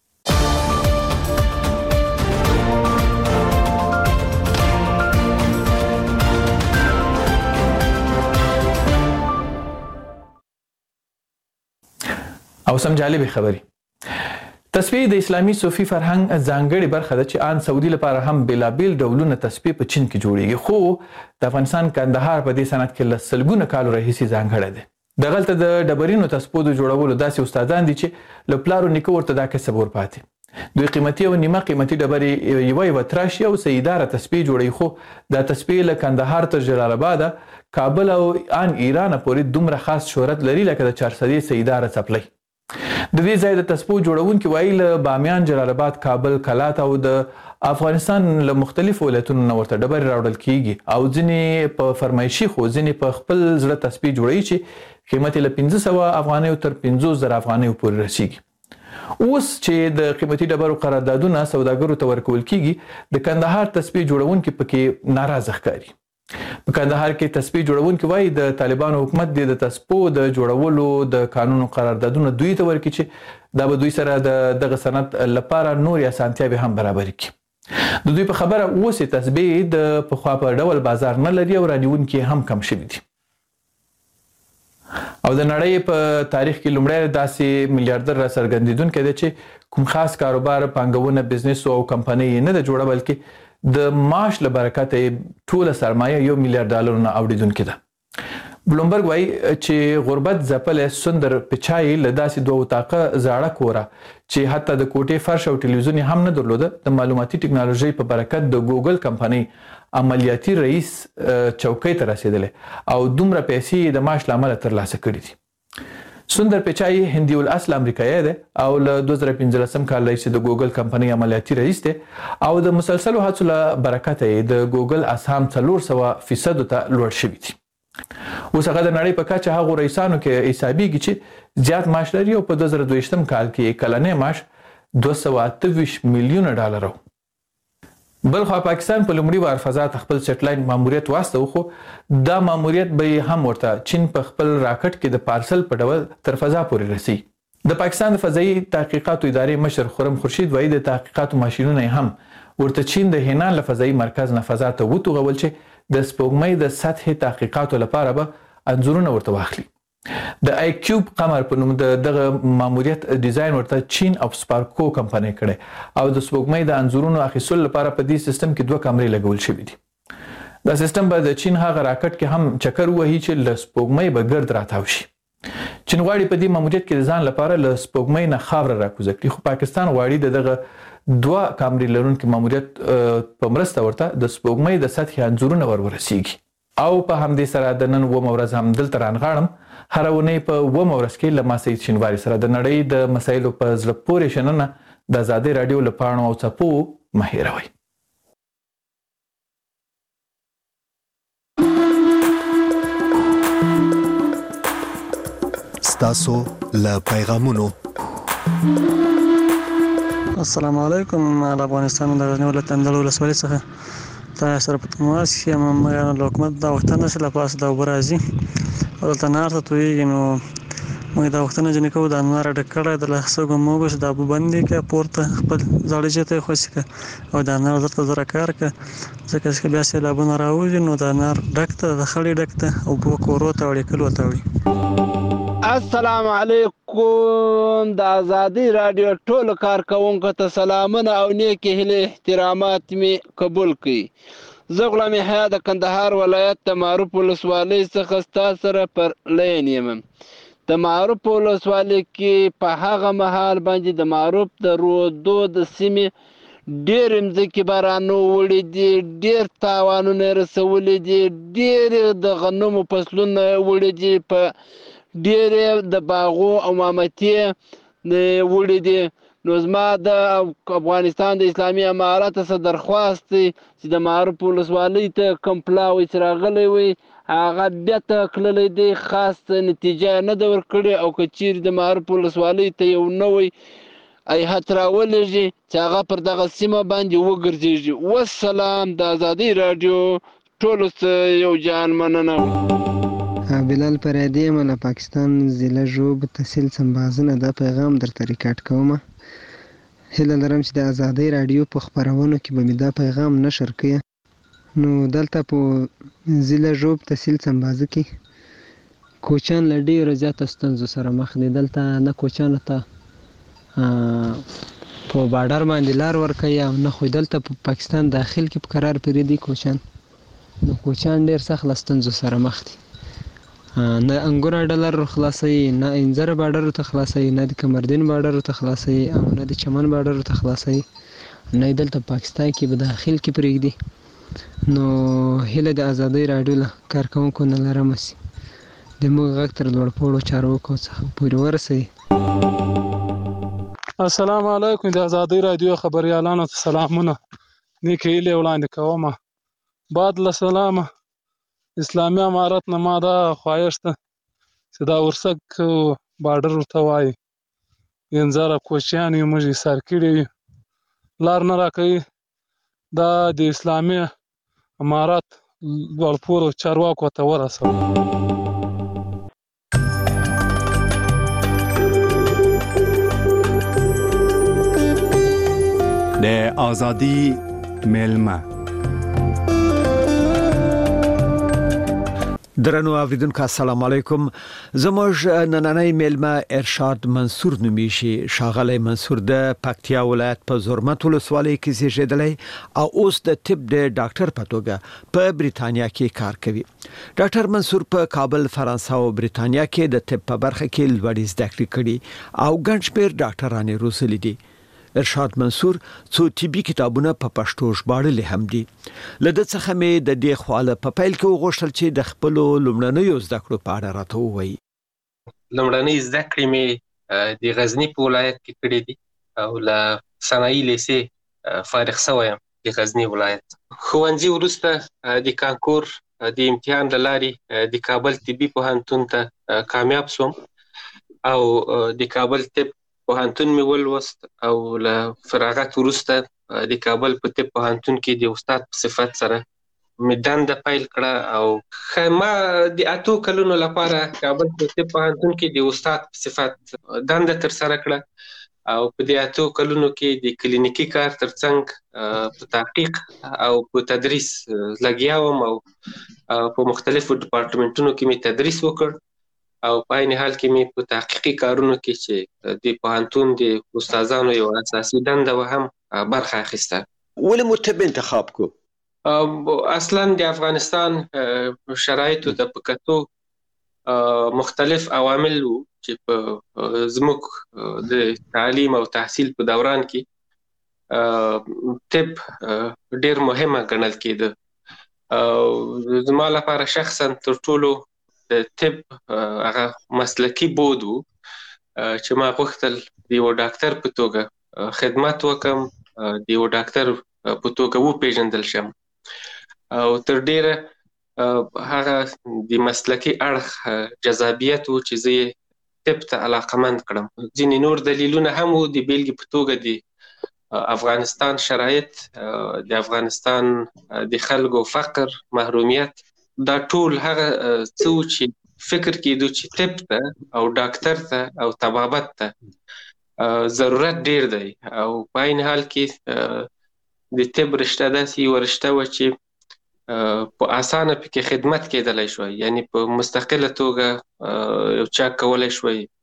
او سم جالبې خبرې. تسبیح د اسلامي صوفي فرهنګ ځانګړې برخه ده چې آن سعودي لپاره هم بېلابېل ډولونه تسبیح په چین کې جوړیږي خو د افغانستان کندهار په دې صنعت کې له سلګونه کالو راهیسې ځانګړی دی. دغلته د ډبرینو تسبو د جوړولو داسې استادان دي چې له پلارو نیکه ورته دا کسب ورپاتې. دوی قیمتي او نیمه قیمتي ډبرې یوه تراشي او سیداره تسبیح جوړوي خو دا تسبیح له کندهار تر جلال آباده کابل او آن ایران پورې دومره خاص شهرت لري لکه د 400 سیداره څپلۍ. د دې ځای د تسبو جوړونکي وایي له بامیان، جلال آباد، کابل، کلات او د افغانستان له مختلفو ولایتونو نه ورته ډبرې راوړل کیږي او ځینې په فرمایشي خو ځینې په خپل زړه تسبیح جوړوي چې قیمت یې له 1500 افغانیو تر 50000 افغانیو پورې رسیږي. اوس چې د قیمتي ډبرو قراردادونه سوداګرو ته ورکول کیږي د کندهار تسبیح جوړونکي پکې ناراضه ښکاري. په کندهار کې تسبیح جوړونکي وایي د طالبانو حکومت د تسبو د جوړولو د قانون قراردادونه دوی ته ورکړي چې دا به دوی سره د دغه صنعت لپاره نورې اسانتیاوې هم برابر کړي. د دوی په خبره اوس تسبیح د پخوا په ډول بازار نه لري او رانیونکي هم کم شوي دي. او د نړۍ په تاریخ کې لومړی داسې میلیاردر راڅرګندېدونکی دی چې کوم خاص کاروبار، پانګونه، بزنس او کمپنۍ یې نه ده جوړه بلکې د معاش له برکته ټوله سرمایه $1 میلیارډ نه اوریدونکې ده. بلومبرګ وایي چې غربت ځپلی سندر پچای له داسې 2 اتاقه زاړه کوره چې حتی د کوټې فرش او ټلویزیون هم نه درلوده د معلوماتي ټکنالوژۍ په برکت د ګوګل کمپنۍ عملیاتي رئیس چوکۍ ته رسېدلی او دومره پیسې د معاش له امله ترلاسه کړي دي. سندر پچای هندي الاصل امریکایی دی او له 2015 کال راهیسې د ګوګل کمپنۍ عملیاتي رئیس دی او د مسلسلو هڅو له برکته یې د ګوګل اسهام 400% ته لوړ شوي دي. اوس هغه د نړۍ په کچه هغو رئیسانو کې حسابیږي چې زیات معاش لري او په 2022 کال کې کلنی معاش $228 میلیونه و. بلخوا پاکستان په لومړي وار فضا ته خپل سټلاین ماموریت واستاوه خو دا ماموریت به هم ورته چین په خپل راکټ کې د پارسل په ډول تر فضا پورې رسي. د پاکستان د فضایي تحقیقاتو ادارې مشر خرم خورشید وایي د تحقیقاتو ماشینونه هم ورته چین د هینان له فضایي مرکز نه فضا ته وتوغول چې د سپوږمۍ د سطحي تحقیقاتو لپاره به انځورونه ورته واخلي. د آی کیوب قمر په نوم دغه ماموریت ډیزاین ورته چین او سپارکو کمپنۍ کړی او د سپوږمۍ د انځورونو اخیستلو لپاره په دې سیستم کې 2 کمرې لګول شوي دي. دا سیستم به د چین هغه راکټ کې هم چکر ووهي چې له سپوږمۍ به ګرد راتاو شي. چین غواړي په دې ماموریت کې د ځان لپاره له سپوږمۍ نه خاوره راکوزه کړي خو پاکستان غواړي د دغه 2 کمرې لرونکي ماموریت په مرسته ورته د سپوږمۍ د سطحي انځورونه ورسیږي. او په همدې سره د نن 9 ورځ هم دلته رانغاړم. هر اونۍ په 9 ورځ کې له ما سید شینواري سره د نړۍ د مسایلو په زړه پورې شننه د ازادۍ راډیو له پاڼو او څپو مه هېروئ. ستاسو له پیغامونو. السلام علیکم. د افغانستان د غزنی ولایت اندړ ولسوالۍ څخه تاسو سره په تماس کې یم. موږ له حکومت دا وختونه چې له پاسه د اوبه راځي او دلته نهر ته تویېږي نو موږ دا وختونه ځینې کوو دا نهر ډک کړی د لسګو موږ چې دا اوبه بندې کړه پورته خپل زاړه جې ته یې خوشې کړه او دا نهر درته زره کار کړه ځکه چې بیا سیلابونه راوځي نو دا نهر ډک ته د خړې ډک ته اوبه کورو ته وړي کلو ته وړي. السلام علیکم علیکم. د ازادي رادیو ټولو کارکوونکو ته سلامونه او نیکې هیلې احترامات مې قبول کړئ. زه غلام یحیی د کندهار ولایت د معروف ولسوالۍ څخه ستاسو سره پر لین یم. د معروف ولسوالۍ کې په هغه مهال باندې د معروف د رودو د سیمې ډېرې مځکې بارانو وړي دي، ډېر تاوانونه یې رسولي دي، ډېرې د غنمو فصلونه وړي دي، په ډېرې د باغو او مامتې وړي دي. نو زما د افغانستان د اسلامي امارت څخه درخواست دی چې د معروف ولسوالۍ ته کوم پلاوی چې راغلی وي هغه بیرته کړلی دی، خاص نتیجه یې نه ده ورکړې. او که چیرې د معروف ولسوالۍ ته یو نوی هیات راولېږي چې هغه پر دغه سیمه باندې وګرځېږي. والسلام. د ازادۍ راډیو ټولو څه یو جان مننه. بلال فرادی یم له پاکستان ضلع ژوب تحصیل سمبازنه. دا پیغام درته ریکارډ کومه. هیله لرم چې د ازادۍ راډیو په خپرونو کې به مې دا پیغام نشر کړي. نو دلته په ضلع ژوب تحصیل سمبازه کې کوچیان له ډېرو زیاتو ستونزو سره مخ دي. دلته نه کوچیانو ته په باډر باندې لار ورکوي او نه خو دلته په پاکستان داخل کې په قرار پرېږدي کوچیان. نو کوچیان ډېر سخت له ستونزو سره مخ دي. نه انګوره ډلر خلاصوي، نه انځر باډرو ته خلاصوي، نه د کمردین باډرو ته خلاصوي او نه د چمن باډرو ته خلاصوي، نه دلته پاکستان کې به داخل کې پرېږدي. نو هیله د ازادۍ راډیو له کارکوونکو نه لرم چې د موږ غږ تر لوړپوړو چارواکو څخه پورې ورسوي. السلام علیکم. د ازادۍ راډیو خبریالانو ته سلامونه، نیکې هیلې وړاندې کوم. بعد له سلامه اسلامي امارت نه ما دا خواهش ده چې دا ورسک باډر ورته وایي انځره کوچیان یې موږ ایسار کړي وي، لار نه راکوي. دا د اسلامي امارت لوړپوړو چارواکو ته ورسوي. د ازادي میلمه. درنو اوریدونکو السلام علیکم. زموږ نننۍ میلمه ارشاد منصور نومیږي. ښاغلی منصور د پکتیا ولایت په زرمت ولسوالۍ کې زیږیدلی او اوس د طب د ډاکټر په توګه په بریتانیا کې کار کوي. ډاکټر منصور په کابل، فرانسه او بریتانیا کې د طب په برخه کې لوړې زده کړې کړي او ګڼ شمېر ډاکټرانې روزلي دي. ارشاد منصور څو طبي کتابونه په پښتو ژباړلي هم دي. له ده څخه مې د دې خواله په پیل کې وغوښتل چې د خپلو لومړنیو زده کړو په اړه راته ووایي. لومړنۍ زده کړې مې د غزني په ولایت کې کړې دي او له صنایي لیسې فارغ شوی یم د غزني ولایت. ښوونځي وروسته د کانکور د امتحان له لارې د کابل طبي پوهنتون ته کامیاب شوم او د کابل طب پوهنتون مې ولوست او له فراغت وروسته د کابل په طب پوهنتون کې د استاد په صفت سره مې دنده پیل کړه او ما د 8 کلونو لپاره کابل په طب پوهنتون کې د استاد په صفت دنده ترسره کړه او په دې 8 کلونو کې د کلینیکي کار ترڅنګ په تحقیق او په تدریس لګیا وم او په مختلفو ډپارټمنټونو کې مې تدریس وکړ او په عین حال کې مې په تحقیقي کارونو کې چې د پوهنتون د استادانو یو اساسي دنده و هم برخه اخیسته. ولې مو طب انتخاب کو؟ اصلا د افغانستان شرایطو ته په کتو مختلف عوامل وو چې په زموږ د تعلیم او تحصیل په دوران کې طب ډېر مهمه ګڼل کېده. زما لپاره شخصا تر ټولو د طب هغه مسلکي بود و چې ما غوښتل د یو ډاکټر په توګه خدمت وکم، د یو ډاکټر په توګه وپېژندل شم او تر ډېره هغه د مسلکي اړخ جذابیت و چې زه یې طب ته علاقمند کړم. ځینې نور دلیلونه هم و، د بیلګې په توګه د افغانستان شرایط، د افغانستان د خلکو فقر، محرومیت، دا ټول هغه څه چې فکر کېدو چې طب ته او ډاکټر ته او طبابت ته ضرورت ډیر دی او په عین حال کې د طب رشته داسې یوه رشته وه چې په اسانه پکې خدمت کېدلی شوی، یعنی په مستقله توګه یو چا کولی شوی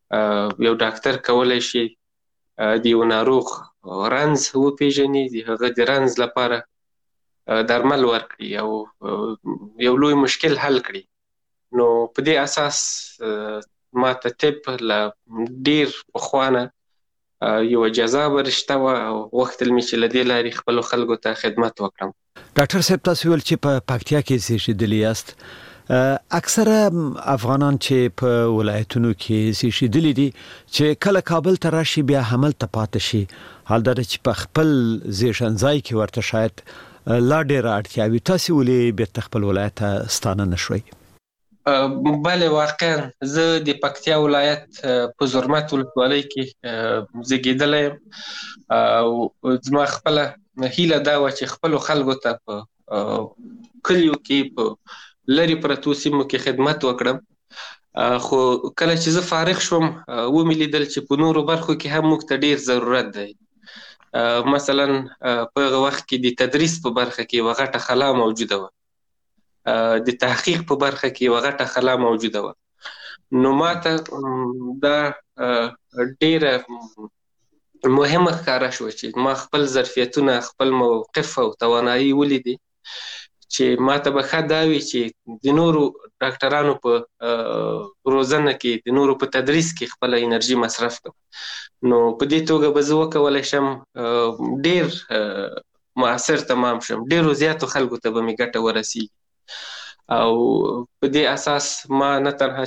یو ډاکټر کولی شي د یو ناروغ رنځ وپېژني، د هغه د رنځ لپاره درمل ورکړي او یو لوی مشکل حل کړي. نو په دې اساس ما ته طب له ډېر پخوا نه یوه جذابه رشته وه او غوښتل مې چې له دې لارې خپلو خلکو ته خدمت وکړم. ډاکټر صاحب، تاسو ویل چې په پکتیا کې زیږېدلي یاست. اکثره افغانان چې په ولایتونو کې زیږېدلي دي چې کله کابل ته راشي بیا هملته پاتې شي، حال دا چې په خپل زیږنځای کې ورته شاید لا ډېره اړتیا وي، تاسې ولې بیرته خپل ولایت ته ستانه نه شوئ؟ بله، واقعا زه د پکتیا ولایت په زرمت ولسوالۍ کې زیږېدلی یم او زما خپله هیله دا وه چې خپلو خلکو ته په کلیو کې په لرې پرتو سیمو کې خدمت وکړم. خو کله چې زه فارغ شوم ومې لیدل چې په نورو برخو کې هم موږ ته ډېر ضرورت دی. مثلا په هغه وخت کې د تدریس په برخه کې یوه غټه خلا موجوده وه، د تحقیق په برخه کې یوه غټه خلا موجوده وه. نو ما ته دا ډېره مهمه ښکاره شوه چې ما خپل ظرفیتونه، خپل موقف او توانایي ولیدې چې ما ته به ښه دا وي چې د نورو ډاکټرانو په روزنه کې، د نورو په تدریس کې خپله انرژي مصرف کړم. نو په دې توګه به زه وکولی شم ډېر مؤثر تمام شم، ډېرو زیاتو خلکو ته به مې ګټه ورسیږي. او په دې اساس ما نه تنها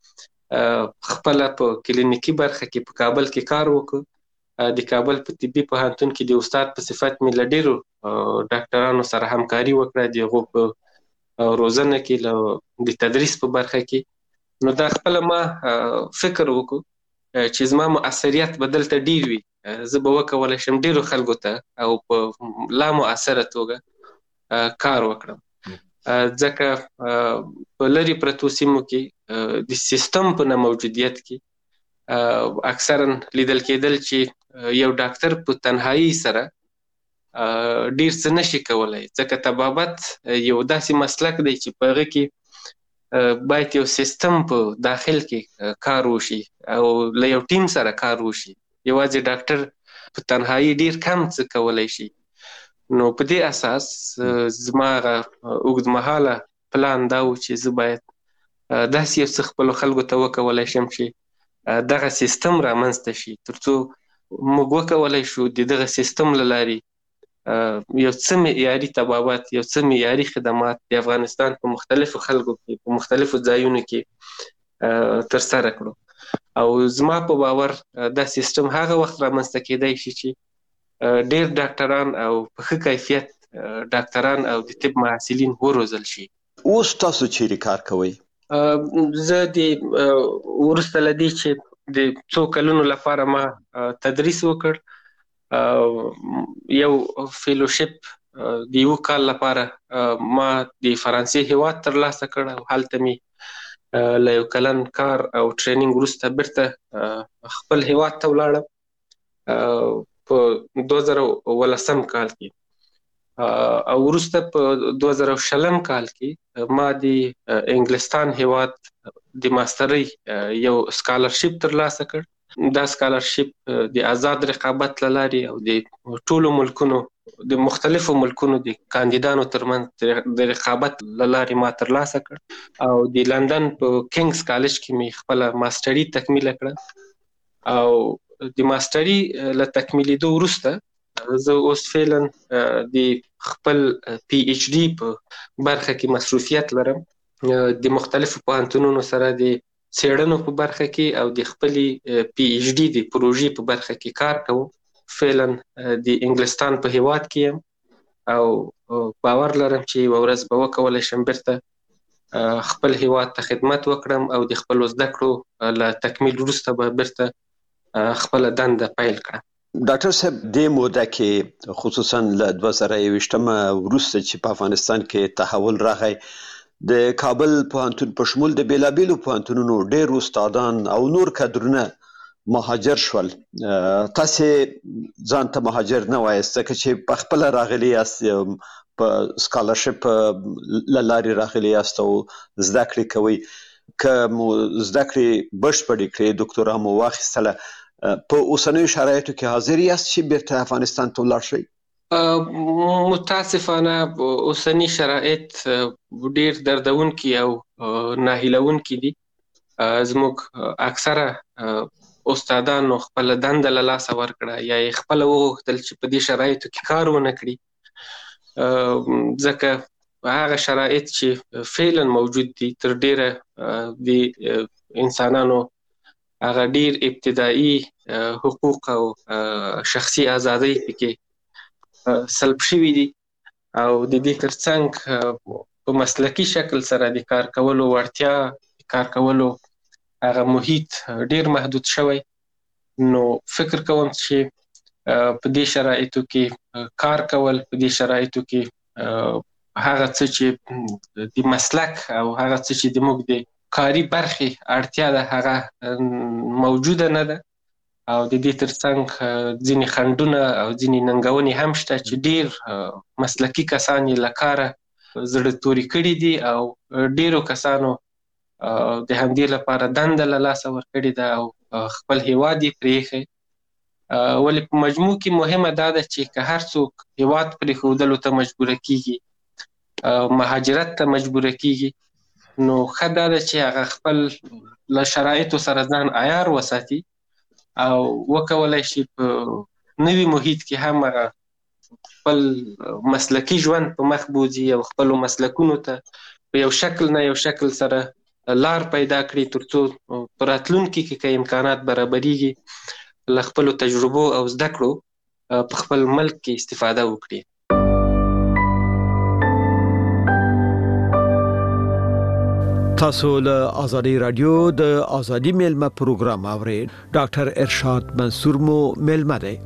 چې خپله په کلینیکي برخه کې په کابل کې کار وکړ، د کابل په طبي پوهنتون کې د استاد په صفت مې له ډېرو ډاکټرانو سره همکاري وکړه، د هغو په روزنه کې، د تدریس په برخه کې. نو دا خپله ما فکر وکړو چې زما مؤثریت به دلته ډېر وي، زه به وکولی شم ډېرو خلکو ته او په لا مؤثره توګه کار وکړم. ځکه په لرې پرتو سیمو کې د سیستم په نه موجودیت کې اکثرا لیدل کېدل چې یو ډاکټر په تنهایی سره ډېر څه نشي کولی، ځکه طبابت یو داسې مسلک دی چې په هغه کې باید یو سیستم په داخل کې کار وشي او له یو ټیم سره کار وشي. یوازې ډاکټر په تنهایی ډېر کم څه کولی شي. نو په دې اساس زما هغه اوږدمهاله پلان دا و چې زه باید داسې یو څه خپلو خلکو ته وکولی شم چې دغه سیستم رامنځته شي، تر څو موږ وکولی شو د دغه سیستم له لارې یو څه معیاري طبابت، یو څه معیاري خدمات د افغانستان په مختلفو خلکو کې، په مختلفو ځایونو کې ترسره کړو. او زما په باور دا سیستم هغه وخت رامنځته کېدی شي چې ډېر ډاکټران او په ښه کیفیت ډاکټران او د طب محصلین وروزل شي. اوس تاسو چیرې کار کوئ؟ زه د وروسته له دې چې د څو کلونو لپاره ما تدریس وکړ، یو فیلوشپ د یو کال لپاره ما د فرانسې هیواد ترلاسه کړ او هلته مې له یو کلن کار او ټریننګ وروسته بیرته خپل هیواد ته ولاړم په 2019 کال کې. او وروسته په 2020 کال کې ما د انګلستان هیواد د ماسترۍ یو سکالرشپ ترلاسه کړ. دا سکالرشپ د آزاد رقابت له لارې او د ټولو ملکونو، د مختلفو ملکونو د کاندیدانو ترمنځ د رقابت له لارې ما ترلاسه کړ او د لندن په کینګز کالج کې مې خپله ماستري تکمیله کړه. او د ماستري له تکمیلېدو وروسته زه اوس فعلا د خپل پی ایچ ډي په برخه کې مصروفیت لرم، د مختلفو پوهنتونونو سره د څېړنو په برخه کې او د خپلې پی ایچ ډي د پروژې په برخه کې کار کوم. فعلا د انګلستان په هیواد کې یم او باور لرم چې یوه ورځ به وکولی شم بیرته خپل هیواد ته خدمت وکړم او د خپلو زده کړو له تکمیل وروسته به بیرته خپله دنده پیل کړم. ډاکټر صاحب، دې موده کې خصوصا له 2021 وروسته چې په افغانستان کې تحول راغی، د کابل پوهنتون په شمول د بیلابیلو پوهنتونونو ډېر استادان او نور کادرونه مهاجر شول. تاسې ځان ته مهاجر نه وایاست ځکه چې په خپله راغلي یاست، په سکالرشپ له لارې راغلي یاست او زده کړې کوئ. که مو زده کړې بشپړې کړې دکتورا مو واخیستله په اوسنیو شرایطو کې حاضر یاست چې بیرته افغانستان ته ولاړ شئ؟ متاسفانه اوسنی شرایط ډیر دردونکي او ناهیلونکي دي. زموږ اکثره استادانو خپل دنده له لاسه ورکړه یا یې خپل وغوښتل چې په دې شرایطو کې کار ونه کړي، ځکه هغه شرایط چې فعلا موجود دي تر ډیره د انسانانو هغه ډیر ابتدایي حقوق او شخصي ازادۍ پکې سلب شوي دي او د دې ترڅنګ په مسلکي شکل سره د کار کولو وړتیا، کار کولو هغه محیط ډیر محدود شوی. نو فکر کوم چې په دې شرایطو کې کار کول، په دې شرایطو کې هغه څه چې د مسلک او هغه څه چې د موږ د کاري برخې اړتیا ده هغه موجوده نه ده او د دې ترڅنګ ځینې خنډونه او ځینې ننګونې هم شته چې ډیر مسلکي کسان یې له کاره زړه توري کړي دي او ډیرو کسانو د همدې لپاره دنده له لاسه ورکړې ده او خپل هیواد یې پرېښی. ولې په مجموع کې مهمه دا ده چې که هر څوک هیواد پرېښودلو ته مجبوره کیږي، مهاجرت ته مجبوره کیږي، نو ښه دا ده چې هغه خپل له شرایطو سره ځان عیار وساتي او وکولای شي په نوي محیط کې هم هغه خپل مسلکي ژوند په مخ بوځي او خپلو مسلکونو ته په یو شکل نه یو شکل سره لار پیدا کړي ترڅو په راتلونکي کې که امکانات برابرېږي له خپلو تجربو او زده کړو په خپل ملک کې استفاده وکړي. تاسو له آزادی رادیو د آزادی میلمه پروګرام اورئ. ډاکټر ارشاد منصور مو میلمه دی.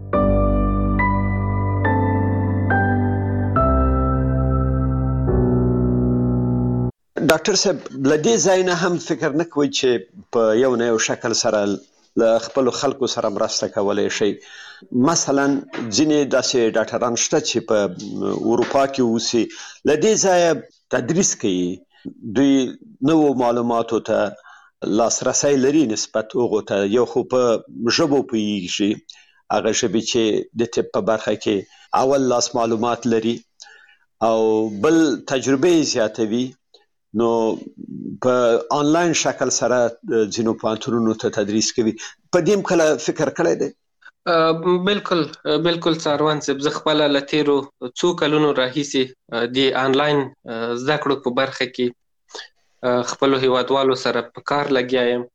ډاکټر صاحب له دې ځای نه هم فکر نه کوئ چې په یو نه یو شکل سره له خپلو خلکو سره مرسته کولی شئ؟ مثلا ځینې داسې ډاکټران شته چې په اروپا کې اوسي، له دې ځایه تدریس کوي، دوی نوو معلوماتو ته لاسرسی لري نسبت هغو ته، یو خو په ژبو پوهېږي، هغه ژبې چې د طب په برخه کې اول لاس معلومات لري، او بل تجربه یې زیاتوي. نو په آنلاین شکل سره ځینو پوهنتونونو ته تدریس کوي. په دې هم کله فکر کړی دی؟ بالکل څاروان صاحب، زه خپله له تیرو څو کلونو راهیسې د آنلاین زده کړو په برخه کې خپلو هیوادوالو سره په کار لګیا یم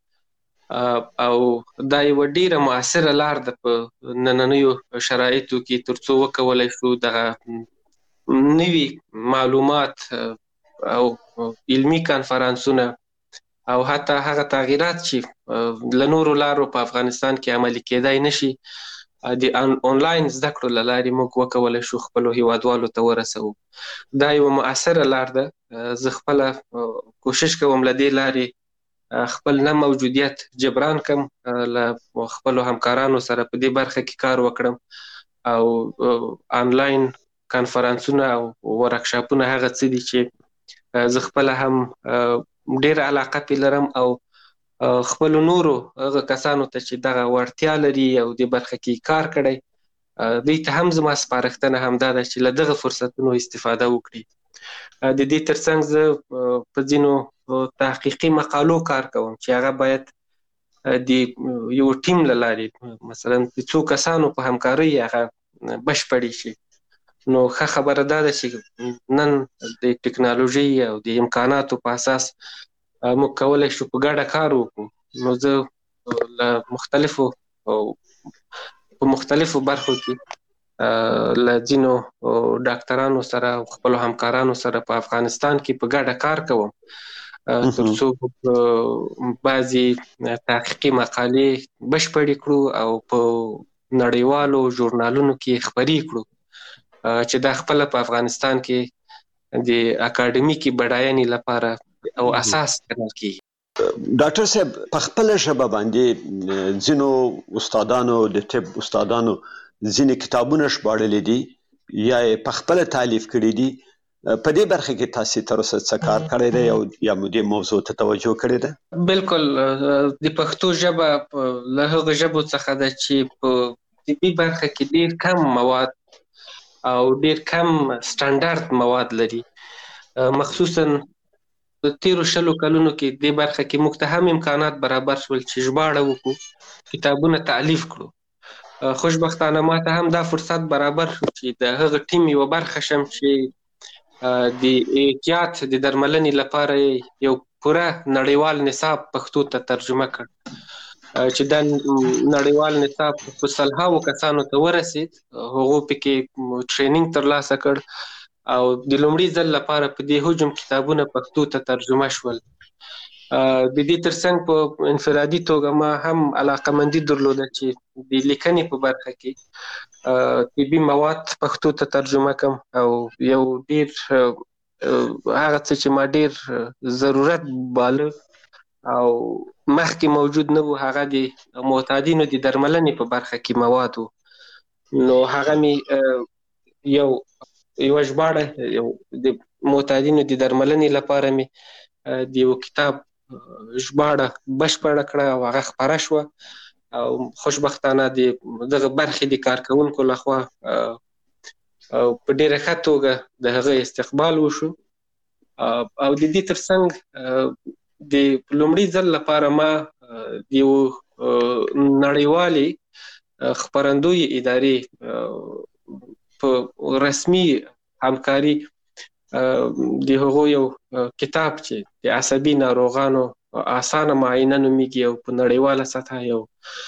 او دا یوه ډیره مؤثره لار ده په نننیو شرایطو کې ترڅو وکولی شو دغه نوي معلومات او علمي کانفرانسونه او حتی هغه تغییرات چې له نورو لارو په افغانستان کې عملي کېدای نشي د آنلاین زده کړو له لارې موږ وکولی شو خپلو هیوادوالو ته ورسوو. دا یوه مؤثره لار ده. زه خپله کوشش کوم له دې لارې خپل نه موجودیت جبران کم، له خپلو همکارانو سره په دې برخه کې کار وکړم او آنلاین کانفرانسونه او ورکشاپونه هغه څه دي چې زه خپله هم ډېره علاقه پې لرم او خپلو نورو هغه کسانو ته چې دغه وړتیا لري او دې برخه کې کار کړی دوی ته هم زما سپارښتنه همدا ده چې له دغه فرصتونو استفاده وکړي. د دې ترڅنګ زه په ځینو تحقیقي مقالو کار کوم چې هغه باید د یو ټیم له لارې مثلا د څو کسانو په همکارۍ هغه بشپړې شي. نو ښه خبره دا ده چې نن د ټکنالوژۍ او د امکاناتو په اساس موږ کولی شو په ګډه کار وکړو. نو زه په مختلفو برخو کې له ځینو ډاکټرانو سره او خپلو همکارانو سره په افغانستان کې په ګډه کار کوم ترڅو بعضې تحقیقي مقالې بشپړې کړو او په نړیوالو ژورنالونو کې خپرې کړو چې دا خپله په افغانستان کې د اکاډمیکي بډاینې لپاره او اساس ګڼل کېږي. ډاکټر صاحب په خپله ژبه باندې ځینو استادانو د طب استادانو ځینې کتابونه ژباړلي دي یا یې په خپله تالیف کړي دي، په دې برخه کې تاسو تر اوسه څه کار کړی دی او یا دې موضوع ته توجه کړې ده؟ بالکل د پښتو ژبه له هغو ژبو څخه ده چې په طبي برخه کې ډېر کم مواد او ډېر کم سټانډارډ مواد لري. مخصوصا په تیرو 20 کلونو کې دې برخه کې موږ ته هم امکانات برابر شول چې ژباړه وکړو، کتابونه تألیف کړو. خوشبختانه ما ته هم دا فرصت برابر شو چې د هغه ټیم یوه برخه شم چې د احتیاط د درملنې لپاره یو پوره نړیوال نصاب پښتو ته ترجمه کړ، چې دا نړیوال نصاب په سلهاوو کسانو ته ورسید. هغو پکې ټرینینګ ترلاسه کړ او د لومړي ځل لپاره په دې حجم کتابونه پښتو ته ترجمه شول. د دې ترڅنګ په انفرادي توګه ما هم علاقمندي درلوده چې د لیکنې په برخه کې طبي مواد پښتو ته ترجمه کړم او یو ډېر هغه څه چې ما ډېر ضرورت باله او مخکې موجود نه و، هغه د معتادینو د درملنې په برخه کې مواد و. نو هغه مې یوه ژباړه د معتادینو د درملنې لپاره مې د یو کتاب ژباړه بشپړه کړه او هغه خپره شوه او خوشبختانه د دغه برخې د کارکوونکو لخوا په ډېره ښه توګه د هغه استقبال وشو. او د دې ترڅنګ د لومړي ځل لپاره ما د یو نړیوالې خپرندوی ادارې په رسمي همکاري د هغو یو کتاب چې د عصبي ناروغانو اسانه معاینه نومیږي او په نړیواله سطحه یو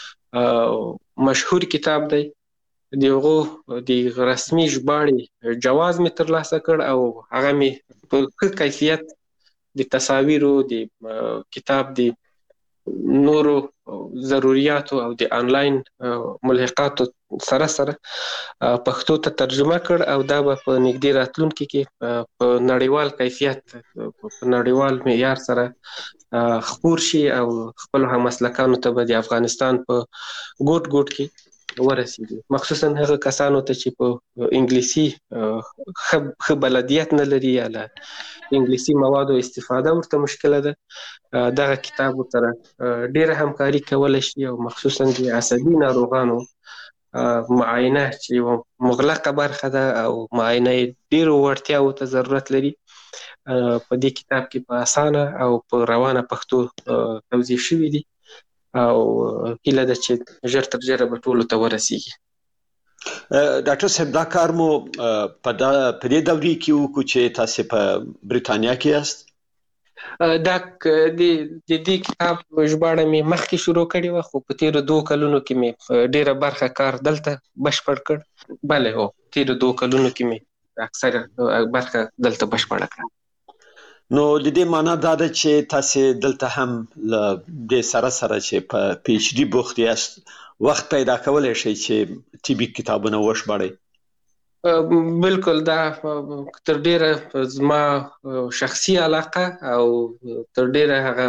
مشهور کتاب دی، د هغو د رسمي ژباړې جواز مې ترلاسه کړ او هغه مې په ښه کیفیت د تصاویرو د کتاب د نورو ضروریاتو او د آنلاین ملحقاتو سره سره پښتو ته ترجمه کړ او دا به په نږدې راتلونکي کې په نړیوال کیفیت په نړیوال معیار سره خپور شي او خپلو هممسلکانو ته به د افغانستان په ګوټ ګوټ کې ورسیږي، مخصوصا هغه کسانو ته چې په انګلیسي ښه بلدیت نه لري یا له انګلیسي موادو استفاده ورته مشکله ده. دغه کتاب سره ډېره همکاري کولی شي او مخصوصا د عصبي ناروغانو معاینه چې یوه مغلقه برخه ده او معاینه یې ډېرو وړتیاوو ته ضرورت لري، په دې کتاب کې په اسانه او په روانه پښتو توضیح شوي دي او هیله ده چې ژر تر ژره به ټولو ته ورسیږي. ډاکټر صاحب دا کار مو په دې دورې کې وکړو چې تاسو په بریتانیا کې یاست؟ دا د دې کتاب ژباړه مې مخکې شروع کړې وه خو په تېرو 2 کلونو کې مې ډېره برخه کار دلته بشپړ کړ. بله هو، تېرو 2 کلونو کې مې اکثره برخه دلته بشپړه کړه. نو د دې معنا دا ده چې تاسو دلته هم له دې سره چې په پی ایچ ډي بوخت یاست وخت پیدا کولی شئ چې طبي کتابونه وژباړئ؟ بالکل، دا تر ډیره زما شخصي علاقه او تر ډیره هغه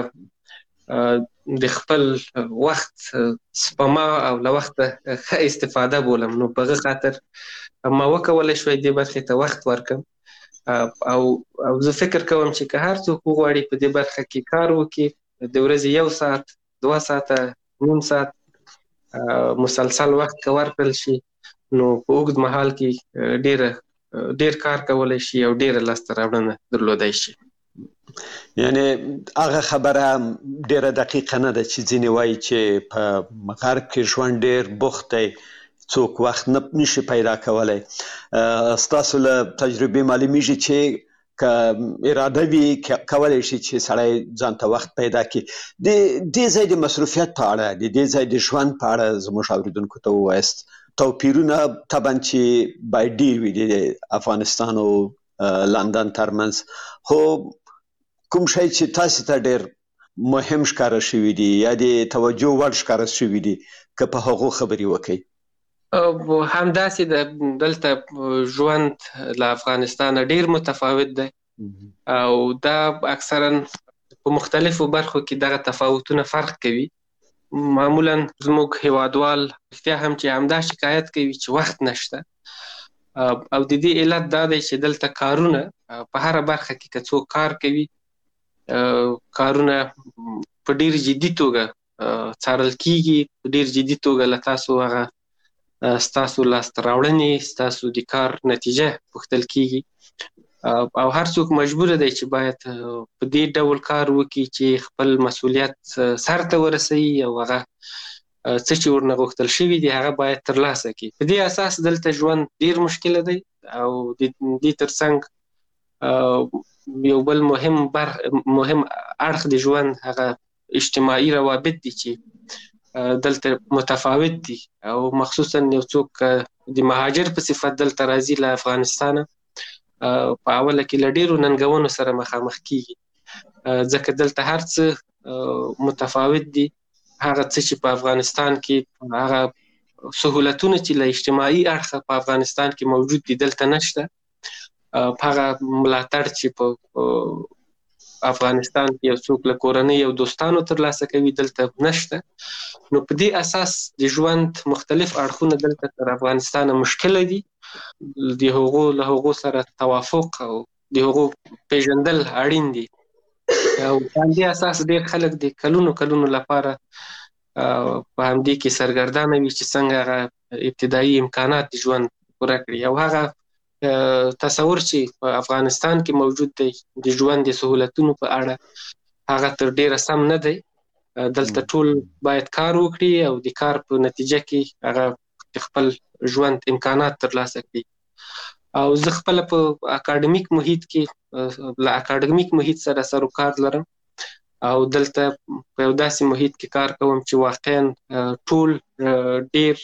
د خپل وخت سپما او له وخته ښه استفاده بولم. نو په هغه خاطر ما وکولی شوی دې برخې ته وخت ورکړم او زه فکر کوم چې که هر څوک وغواړي په دې برخه کې کار وکړي، د ورځې 1 ساعت 2 ساعته نیم ساعت مسلسل وخت که ورکړل شي نو په اوږد مهال کې ډېر کار کولی شي او ډېره لاسته راوړنه درلودی شي. یعنی هغه خبره ډېره دقیقه نه ده چې ځینې وایي چې په غرب کې ژوند ډېر بوخت دی، څوک وخت نشي پیدا کولی. ستاسو له تجربې معلومیږي چې که اراده وي کولی شي چې سړی ځان ته وخت پیدا کړي. د دې ځای د مصروفیت په اړه، د دې ځای د ژوند په اړه زموږ اورېدونکو ته ووایاست. توپیرونه طبعا چې باید ډېر وي د افغانستان او لندن ترمنځ، خو کوم شی چې تاسو ته ډېر مهم ښکاره شوي دي یا د توجه وړ ښکاره شوي دي که په هغو خبرې وکړئ؟ همداسې دلته ژوند له افغانستان ډېر متفاوت دی او دا اکثرا په مختلفو برخو کې دغه تفاوتونه فرق کوي. معمولا زموږ هیوادوال رښتیا هم چې همدا شکایت کوي چې وخت نشته او د دې علت دا دی چې دلته کارونه په هر برخه کې که څوک کار کوي کارونه په ډیر جدي توګه څارل کیږي، په ډیر جدي توګه له تاسو هغه ستاسو لاسته راوړنې ستاسو د کار نتیجه پوښتل کیږي او هر څوک مجبور دی چې باید په دې ډول کار وکړي چې خپل مسؤلیت سرته ورسوي او هغه څه چې ورنه غوښتل شوي دي هغه باید ترلاسه کړي. په دې اساس دلته ژوند ډیر مشکله دی او د دې ترڅنګ یو بل مهم اړخ د ژوند هغه اجتماعي روابط دي چې دلته متفاوت دي او مخصوصا یو څوک د مهاجر په صفت دلته راځي له افغانستانه په اوله کې له ډیرو ننګونو سره مخامخ کیږي ځکه دلته هر څه متفاوت دي. هغه څه چې په افغانستان کې هغه سهولتونه چې له اجتماعي اړخه په افغانستان کې موجود دي دلته نشته. هغه ملاتړ چې په افغانستان کې یو څوک له کورنۍ او دوستانو ترلاسه کوي دلته نشته. نو په دې اساس د ژوند مختلف اړخونه دلته تر افغانستان مشکله دي. د هغو سره توافق او د هغو پیژندل اړین دي او په همدې اساس ډېر خلک د کلونو لپاره په همدې کې سرګردانه وي چې څنګه هغه ابتدایي امکانات د ژوند پوره کړي او هغه تصور چې په افغانستان کې موجود دی د ژوند د سهولتونو په اړه هغه تر ډېره سم نه دی. دلته ټول باید کار وکړي او د کار په نتیجه کې هغه خپل ژوند امکانات ترلاسه کړي. او زه خپل په اکاډمیک محیط کې له اکاډمیک محیط سره سروکار لرم او دلته په یو داسې محیط کې کار کوم چې واقعا ټول ډیر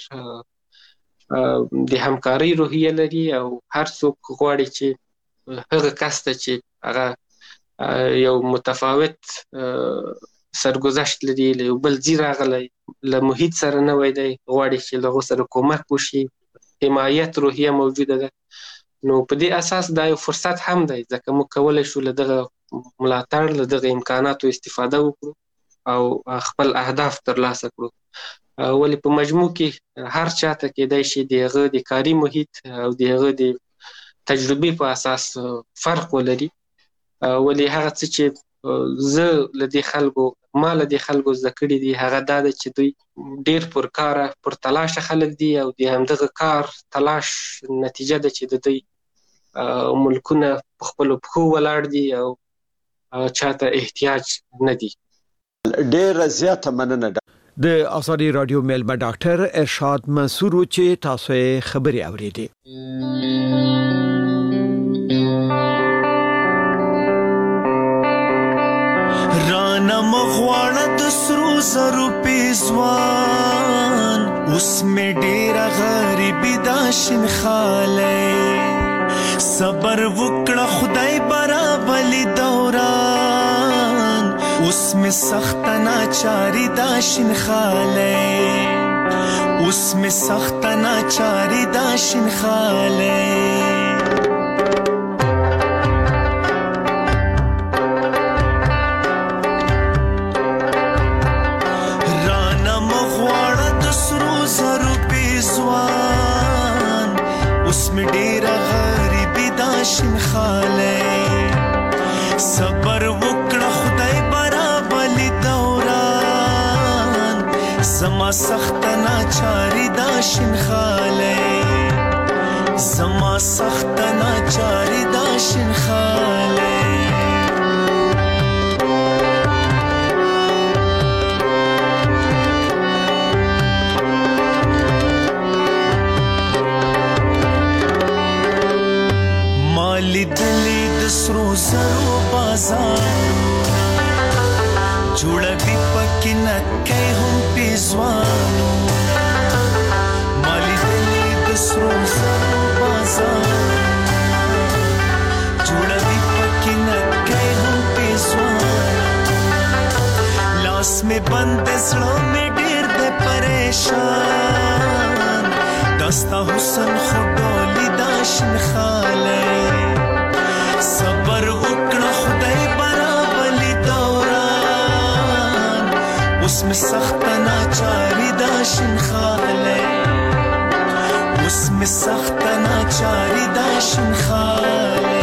د همکارۍ روحیه لري او هر څوک غواړي چې هغه کس ته چې هغه یو متفاوت سرګذشت لري له یو بل ځای راغلی له محیط سره نوی دی غواړي چې له هغو سره کومک وشي، حمایت روحیه موجوده ده. نو په دې اساس دا یو فرصت هم دی ځکه موږ کولی شو له دغه ملاتړ له دغه امکاناتو استفاده وکړو او خپل اهداف ترلاسه کړو. ولې په مجموع کې هر چاته کېدای شي د هغه د کاري محیط او د هغه د تجربې په اساس فرق ولري. ولې هغه څه چې زه له دې خلکو زده کړي دي هغه دا ده چې دوی ډیر پر کاره پر تلاشه خلک دي او د همدغه کار تلاش نتیجه ده چې د دوی ملکونه په خپلو پښو ولاړ دي او چاته احتیاج نه دي. ډیره زیاته مننه. د آزادي رادیو میلمه ډاکټر ارشاد منصور چې تاسو یې خبري اوریدي. رانا مغواړه د سرو زرو پیزوان اوس مې ډېره غریبي دا شینخالی صبر وکړه خدای برابلي دوران اوس مې سخته ناچاري دا شینخالی اوس مې سخته ناچاري دا شینخالی اوس مې ډېره غریبي دا شینخالی صبر وکړه خدای برابلي دوران زما سخته ناچاري دا شینخالی زما سخته ناچاري دا شینخالی لیدلی د سرو زرو بازارونه جوړوي پکې نکۍ هم پیزوانونه ما لیدلی د سرو زرو بازارونه جوړوي پکې نکۍ هم پیزوانونه لاس مې بند زړه مې ډېر دی پریشان دستا حسن خو ډولي دا شینخالی صبر وکړه خدای برابلي دوران اوس مې سخته ناچاري دا شینخالی اوس می سخت ناچاری دا شین خال